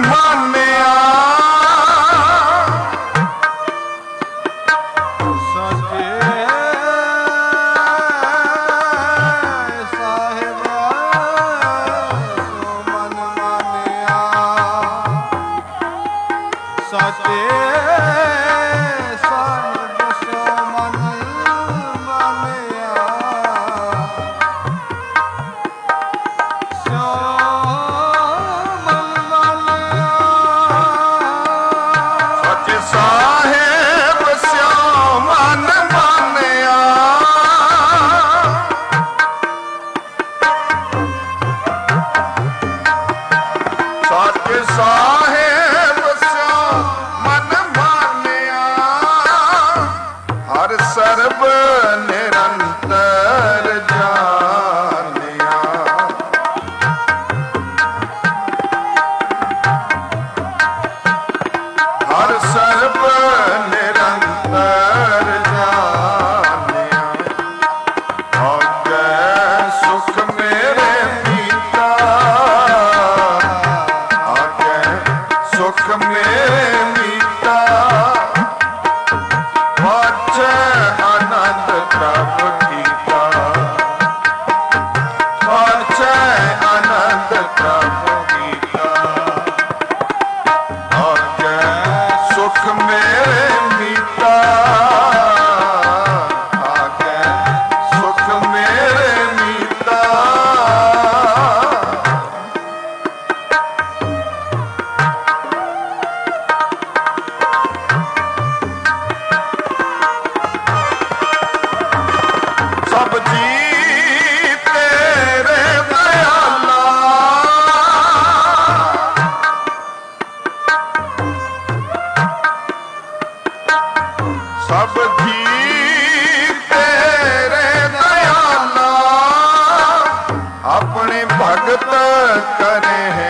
[SPEAKER 2] ਸਾਚੇ ਸਾਹਿਬ ਸੋ ਮਨ ਮਾਨਿਆ ਸੋ ਮਨ ਮਾਨਿਆ
[SPEAKER 1] ਸੱਚੇ ਸਾਹਿਬ ਸਿਓ ਮਨ ਮਾਨਿਆ ਸੱਚੇ ਸਾਹਿਬ ਸਿਓ ਮਨ ਮਾਨਿਆ ਹਰ ਸਰਬ ਨਿਰੰਤਰ ਜਾਣਿਆ ਹਰ ਸਰਬ ਨਿਰੰਤਰ ਜਾਣਿਆ ਆਗੇ ਸੁਖ ਮੇਰੇ ਮੀਤਾ ਆਗੇ ਸੁਖ ਮੇਰੇ ਮੀਤਾ ਵਾਚੈ ਆਨੰਦ ਪ੍ਰਭ ਕੀਤਾ ਵਾਚੈ ਆਨੰਦ ਪ੍ਰਭ ਕੀਤਾ ਆਗੇ ਸੁਖ ਮੇਰੇ ਮੀਤਾ ਆਗੇ ਸੁਖ ਮੇਰੇ ਮੀਤਾ ਸਭ ਜੀ ਤੇਰੇ ਦਇਆਲਾ ਸਭ ਜੀ ਤੇਰੇ ਦਇਆਲਾ ਆਪਣੇ ਭਗਤ ਕਰੇ ਹੈ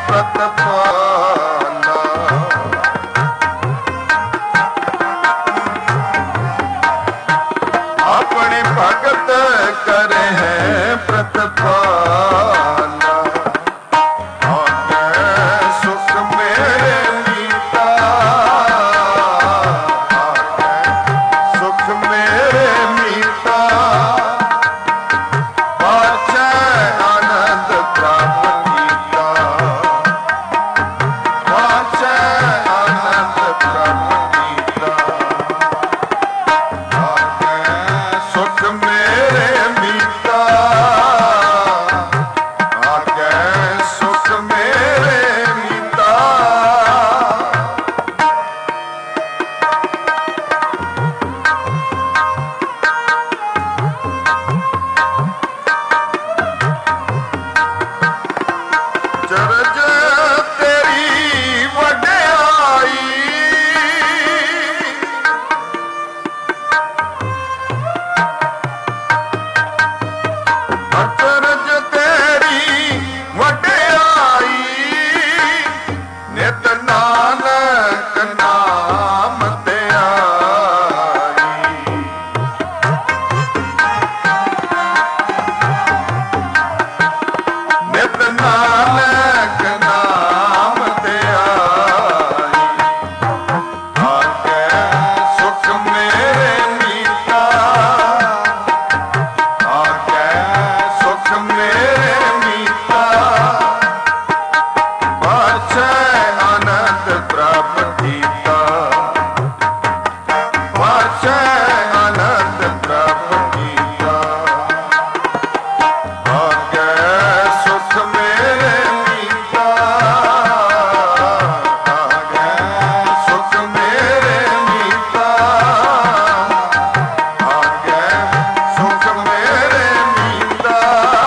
[SPEAKER 1] ਪ੍ਰਤਪਾਲਾ ਆਪਣੇ ਭਗਤ ਕਰੇ ਹੈ ਪ੍ਰਤਪਾਲਾ ਆਗੇ ਸੁਖ ਮੇਰੇ ਮੀਤਾ ਆਗੇ ਸੁਖ ਮੇਰੇ ਮੀਤਾ ਵਾਚੈ ਆਨੰਦ ਪ੍ਰਭ ਕੀਤਾ ਵਾਚੈ ਆਨੰਦ ਪ੍ਰਭ ਕੀਤਾ ਆਗੇ ਸੁਖ ਮੇਰੇ ਮੀਤਾ ਆਗੇ ਸੁਖ ਮੇਰੇ ਮੀਤਾ ਚਰਜ ਤੇਰੀ ਵਡਿਆਈ ਅਚਰਜ ਤੇਰੀ ਵਡਿਆਈ ਨਿਤ ਨਾਨਕ ਨਾਮ ਧਿਆਈ ਨਿਤ ਨਾਨਕ ਨਾਮ ਧਿਆਈ ਆਗੇ ਸੁਖ ਮੇਰੇ ਮੀਤਾ ਆਗੇ ਸੁਖ ਮੇਰੇ ਮੀਤਾ ਵਾਚੈ ਆਨੰਦ ਪ੍ਰਭ ਕੀਤਾ ਵਾਚੈ ਆਨੰਦ ਪ੍ਰਭ ਕੀਤਾ ਆਗੇ ਸੁਖ ਮੇਰੇ ਮੀਤਾ ਆਗੇ ਸੁਖ ਮੇਰੇ ਮੀਤਾ ਆਗੇ ਸੁਖ ਮੇਰੇ ਮੀਤਾ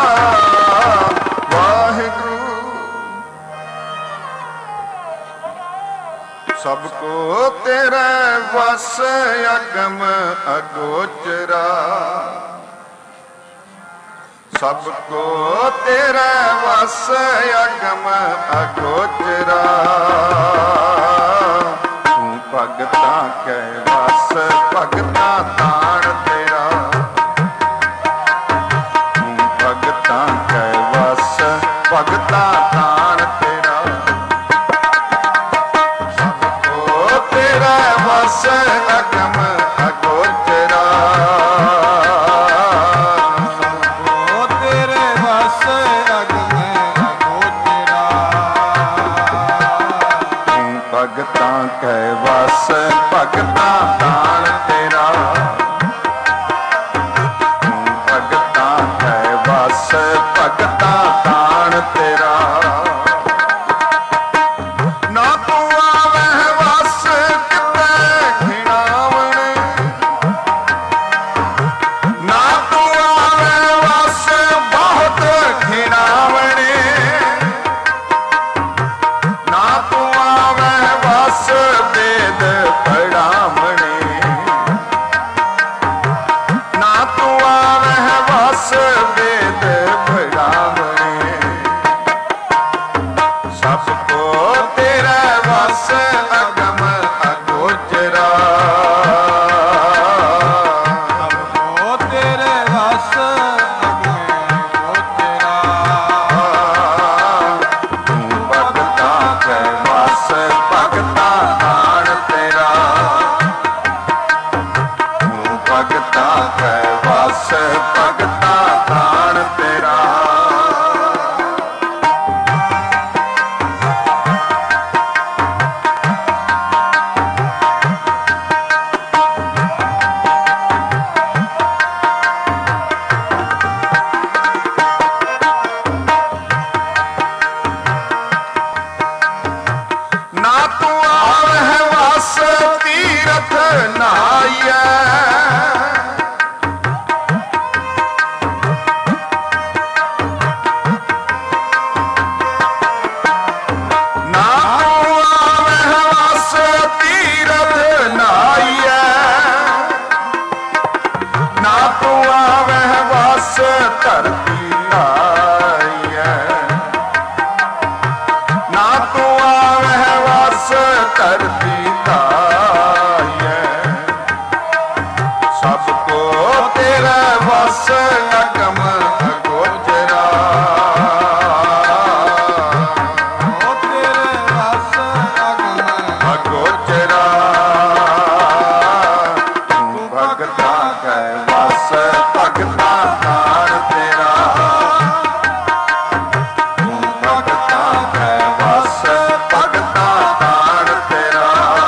[SPEAKER 1] ਵਾਹਿਗੁਰੂ ਸਭ ਕੋ ਤੇਰੇ ਵਸ ਅਗਮ ਅਗੋਚਰਾ ਸਭ ਕੋ ਤੇਰੇ ਵਸ ਅਗਮ ਅਗੋਚਰਾ ਤੂੰ ਭਗਤਾਂ ਕੈ ਵਸ ਭਗਤਾਂ ਤਾਣ ਤੇਰਾ ਤੂੰ ਭਗਤਾਂ ਕੈ ਵਸ ਭਗਤਾਂ ਤਾਣ ਤੇਰਾ ਸਭ ਕੋ ਤੇਰਾ ਵਸ ਅਗਮ ਅਗੋਚਰਾ
[SPEAKER 2] ਉਹ ਤੇਰੇ ਵਸ ਅਗਮ ਅਗੋਚਰਾ
[SPEAKER 1] ਭਗਤਾਂ ਕੈ ਵਸ ਭਗਤਾਂ ਦਾਨ ਤੇਰਾ ਭਗਤਾਂ ਕੈ ਵਸ ਭਗਤਾਂ ਦਾਨ ਤੇਰਾ ਨਾ ਤੂੰ ਆਵਹਿ ਵਸ ਕਿਤੇ ਖਿਣਾਵਣ ਨਾ ਤੂੰ ਆਵਹਿ ਵਸ ਬਹੁਤ ਖਿਣਾਵਣ ਨਾ ਤੂੰ ਆਵਹਿ ਵਸ ਵੇਦ ਪੜਾਵਣੇ ਨਾ ਤੂੰ ਆਵਹਿ ਵਸ ਵੇਦ ਪੜਾਵਣੇ ਸਭ ਕੋ ਤੇਰਾ ਵਸ ਅਗਮ ਅਗੋਚਰਾ
[SPEAKER 2] ਸਭ ਕੋ ਤੇਰੇ ਵਸ ਅਗਮੇ ਗੋਚਰਾ
[SPEAKER 1] ਤੂੰ ਭਗਤਾਂ ਕੈ ਵਸ ਭਗਤਾਂ ਦਾਨ ਤੇਰਾ ਤੂੰ ਭਗਤਾਂ ਕੈ ਵਸ ਭਗਤਾਂ ਦਾਨ ਤੇਰਾ ਨਾ ਤੂੰ ਆਵਹਿ ਵਸ ਤੀਰਥ ਨਾਈਐ ਨਾ ਤੂੰ ਆਵਹਿ ਵਸ ਤੀਰਥ ਨਾਈਐ ਨਾ ਤੂੰ ਆਵਹਿ ਵਸ ਧਰਤੀ ਲਾਈਐ ਨਾ ਤੂੰ ਆਵਹਿ ਵਸ ਧਰਤੀ ਲਾਈਐ ਸਭ ਕੋ ਤੇਰਾ ਵਸ ਅਗਮ ਅਗੋਚਰਾ
[SPEAKER 2] ਕੋ ਤੇਰੇ ਵਸ ਅਗਮ
[SPEAKER 1] ਅਗੋਚਰਾ ਤੂੰ ਭਗਤਾਂ ਕੈ ਵਸ ਭਗਤਾਂ ਦਾਨ ਤੇਰਾ ਤੂੰ ਭਗਤਾਂ ਕੈ ਵਸ ਭਗਤਾਂ ਦਾਨ ਤੇਰਾ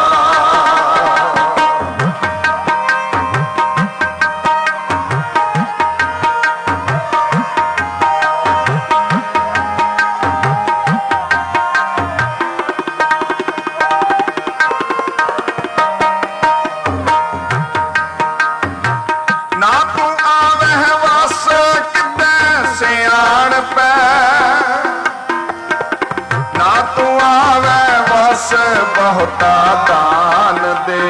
[SPEAKER 1] ਨਾ ਤੂੰ ਆਵਹਿ ਵਸ ਕਿਤੇ ਸਿਆਣ ਪੈ ਨਾ ਤੂੰ ਆਵਹਿ ਵਸ ਬਹੁਤਾ ਦਾਨ ਦੇ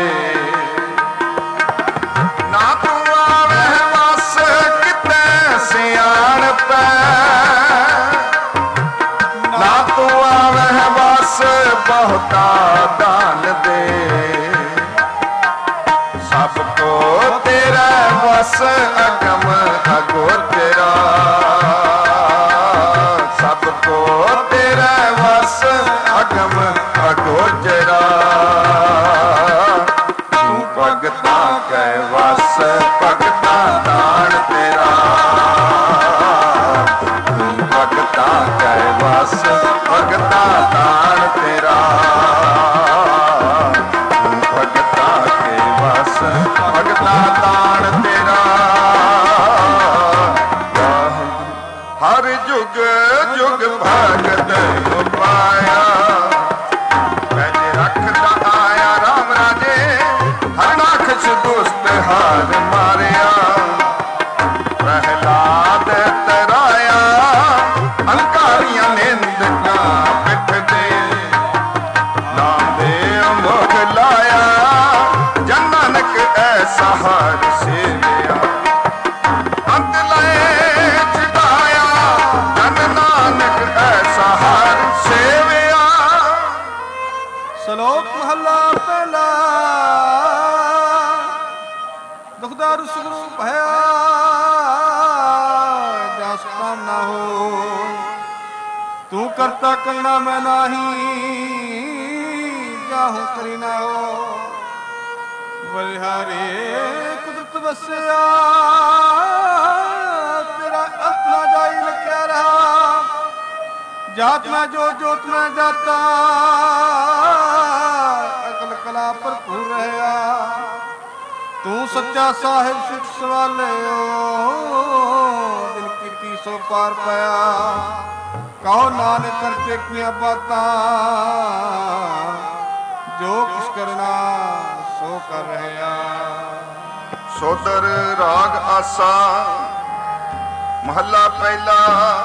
[SPEAKER 1] ਨਾ ਤੂੰ ਆਵਹਿ ਵਸ ਕਿਤੇ ਸਿਆਣ ਪੈ ਨਾ ਤੂੰ ਆਵਹਿ ਵਸ ਬਹੁਤਾ ਦਾਨ ਦੇ ਸਭ ਕੋ ਤੇਰਾ ਵਸ ਅਗਮ ਅਗੋਚਰਾ ਸਭ ਕੋ ਤੇਰਾ ਵਸ ਅਗਮ ਅਗੋਚਰਾ ਤੂੰ ਭਗਤਾਂ ਕੈ ਵਸ ਭਗਤਾਂ ਦਾਨ ਤੇਰਾ ਤੂੰ ਭਗਤਾਂ ਕੈ ਵਸ ਭਗਤਾਂ ਦਾਨ ਤੇਰਾ ਤੂੰ ਭਗਤਾਂ ਕੇ ਵਸ ਭਗਤਾਂ ਦਾਨ ਤੇਰਾ ਹਰ ਜੁਗ ਜੁਗ ਭਗਤ ਉਪਾਇਆ ਪੈਜ ਰੱਖਦਾ ਆਇਆ ਰਾਮ ਰਾਜੇ ਹਰ ਨਾਖਸ਼ ਦੁਸ਼ਟ ਹਾਰ ਮਾਰਿਆ ਪ੍ਰਹਿਲਾਦ ਤਰਾਇਆ ਅਹੰਕਾਰੀਆਂ ਨਿੰਦਕਾਂ ਪਿੱਠ ਤੇ ਨਾਮ ਦੇ ਮੁਖ ਲਾਇਆ ਜਨ ਨਾਨਕ ਐਸਾ ਹਰ ਸੇਵਿਆ ਅੰਤ ਲਏ ਚੜਾਇਆ ਜਨ ਨਾਨਕ ਐਸਾ ਹਰ ਸੇਵਿਆ
[SPEAKER 2] ਸ਼ਲੋਕ ਮਹੱਲਾ ਪਹਿਲਾ ਦੁਖਦਾਰ ਸੁਗਰੂ ਭਇਆ ਜਸ ਨਾ ਹੋ ਤੂੰ ਕਰਤਾ ਕਰਨਾ ਮੈਂ ਨਾਹੀ ਜਾਹੂ ਕਰੀ ਨਾ ਹੋ ਬਲਿਹਾਰੇ ਕੁਦਰਤ ਵਸਿਆ ਤੇਰਾ ਅੰਤ ਨਾ ਜਾਈ ਲਖਿਆ ਰਹਾ जात में जो जोत में जाता ਸੱਚਾ ਸਾਹਿਬ ਸਿੱਖ ਸਵਾਲਿਓ ਦਿਨ ਕੀਤੀ ਸੋ ਪਾਰ ਪਿਆ ਕਹੋ ਨਾਨਕ ਕਰਤੇ ਕੀਆਂ ਬਾਤਾਂ ਜੋ ਕਿਛ ਕਰਨਾ ਸੋ ਕਰ ਰਹਿਆ।
[SPEAKER 1] ਸੋਦਰ ਰਾਗ ਆਸਾ ਮਹੱਲਾ ਪਹਿਲਾ।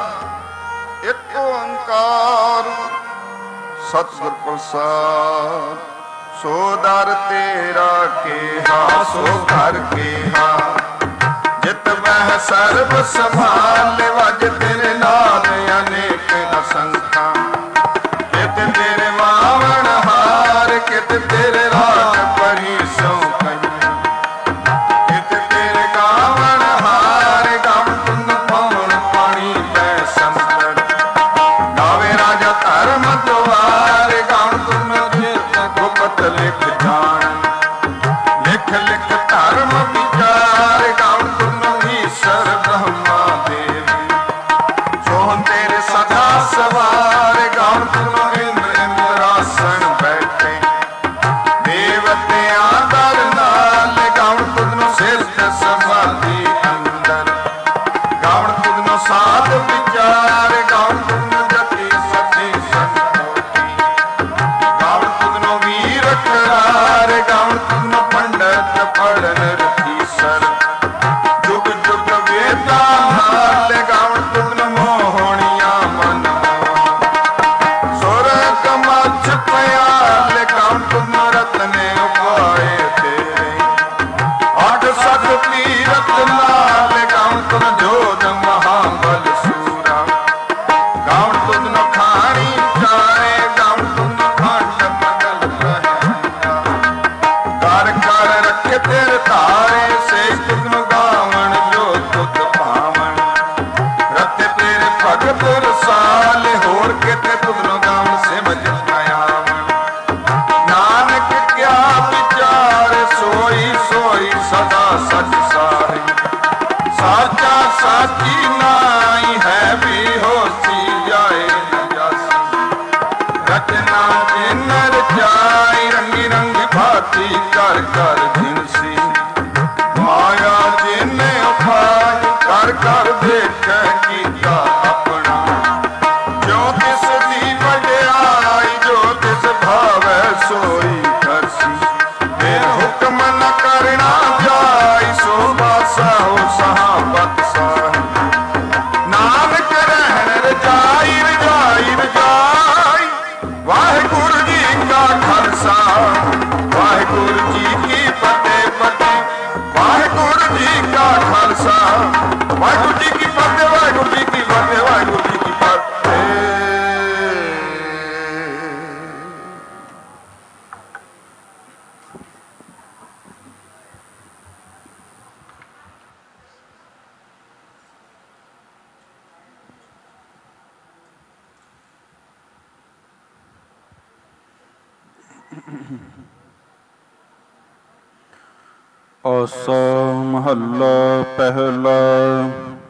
[SPEAKER 1] ਇੱਕ ਓੰਕਾਰ ਸਤਿਗੁਰ ਪ੍ਰਸਾਦ। ਸੋ ਦਰ ਤੇਰਾ ਕੇਹਾ ਸੋ ਘਰ ਕੇਹਾ ਜਿਤ ਬਹਿ ਸਰਬ ਸੰਭਾਲ ਵਜ ਤੇਰੇ ਨਾਮ ਅਨੇਕ ਅਸੰਖਾਂ। ਕਿਤ ਤੇਰੇ ਵਾਵਣ ਹਾਰ ਕਿਤ ਤੇਰੇ ਰਾਜ ਪਰੀ ਸੋ ਕਈ। ਕਿਤ ਤੇਰੇ ਗਾਵਣ ਹਾਰ ਗਮ ਤੁਨ ਪਾਵਣ ਪਾਣੀ ਪੈ ਸੰਤਰ। ਗਾਵੇ ਰਾਜਾ ਧਰਮ ਦੁਆਰ ਗਾਉਣ ਤੁਨ ਗੁਪਤ ਲਿਖ ਜਾਣ। ਲਿਖ ਲਿਖ ਧਰਮ ਵਿਚਾਰ ਗਾਉਣ ਤੁਨ ਈਸ਼ਰ ਬ੍ਰਹਮਾ ਦੇਵੀ। ਸੋਹਣ ਤੇਰੇ ਸਦਾ ਸਵਾਰ ਗਾਉਣ ਤੁਨ ਇੰਦਰ ਇੰਦਰਾਸਣ ਬੈਠੇ। ਦੇਵਤਿਆਂ ਦਰ ਨਾਲ ਗਾਉਣ ਤੁਨ ਸਿਰਤ ਸਮਾਧੀ ਅੰਦਰ। ਗਾਉਣ ਤੁਨ ਸਾਧ ਵਿਚਾਰ ਗਾਉਣ ਤੁਨ ਜਤੀ ਸਤੀ ਸੰਤੋਖੀ। ਗਾਉਣ ਤੁਨ ਵੀਰ ਕਰਾਰ ਗਾਉਣ ਤੁਨ ਪੰਡਤ ਪੜਨ ਰਤੀਸਰ। ਜੁਗ ਜੁਗ ਵੇਦਾਂ ਨਾਲ ਗਾਉਣ ਤੁਨ ਮੋਹਣੀਆਂ ਮਨ ਮੋਹਨ। ਸੁਰ ਕਮਚ ਪਿਆਲ ਗਾਉਣ ਤੁਨ ਰਤਨੇ ਉਪਾਏ ਤੇਰੇ। ਅੱਠ ਸਖ ਤੀਰਥ ਨਾਲ ਗਾਉਣ ਤੁਨ ਜੋਧ ਮਹਾਬਲ ਸੂਰਾ। ਗਾਉਣ ਤੁਨ ਖਾਣੀ ਚਾਰੇ ਗਾਉਣ ਤੁਨ ਖੰਡ ਬਦਲ ਰਹਿਆ। ਕਰ ਕਰ ਰੱਖੇ ਤੇਰੇ ਧਾਰੇ ਸੇ ਤੁਨ ਗਾਵਣ ਜੋ ਤੁਧ ਭਾਵਣ। ਰਤੇ ਤੇਰੇ ਭਗਤ ਰਸਾਲ ਹੋਰ ਕਿਤੇ ਤੁਨ ਗਾਵਣ ਸਿਮਝ ਨ ਆਵਣ। ਨਾਨਕ ਕਿਆ ਵਿਚਾਰ ਸੋਈ ਸੋਈ ਸਦਾ ਸਚ ਸਾਰੀ। ਸਾਚਾ ਸਾਚੀ ਨਾਈ ਹੈ ਵੀ ਹੋਸੀ ਜਾਏ ਨ ਜਾਸੀ। ਰਚਨਾ ਜਿਨ ਰਚਾਈ ਰੰਗੀ ਰੰਗੀ ਭਾਤੀ ਕਰ ਕਰ ਜਿਨਸੀ। ਮਾਇਆ ਜਿਨ ਉਪਾਇ ਕਰ ਕਰ ਦੇਖੈ ਕੀਤਾ ਆਪਣਾ। ਜੋ ਤਿਸ ਦੀ ਵਡਿਆਈ ਜੋ ਤਿਸ ਭਾਵੈ ਸੋਈ ਕਰਸੀ। ਫਿਰ ਹੁਕਮ ਨ ਕਰਨਾ ਜਾਈ ਸੋ ਬਾਸਾਹੁ ਸਹਾਬਤ ਸਾਹੀ। ਨਾਨਕ ਰਹਿਣ ਰਜਾਈ ਰਜਾਈ ਰਜਾਈ। ਵਾਹਿਗੁਰੂ ਜੀ ਕਾ ਖਾਲਸਾ ਵਾਹਿਗੁਰੂ ਜੀ ਕੀ ਫਤਿਹ ਫਤਿਹ। ਵਾਹਿਗੁਰੂ ਜੀ ਕਾ ਖਾਲਸਾ ਵਾਹਿਗੁਰੂ ਜੀ ਕੀ ਫਤਿਹ। ਵਾਹਿਗੁਰੂ ਜੀ ਕੀ ਫਤਿਹ। ਵਾਹਿਗੁਰੂ ਜੀ ਕੀ ਫਤਿਹ।
[SPEAKER 3] ਆਸਾ ਮਹੱਲਾ ਪਹਿਲਾ।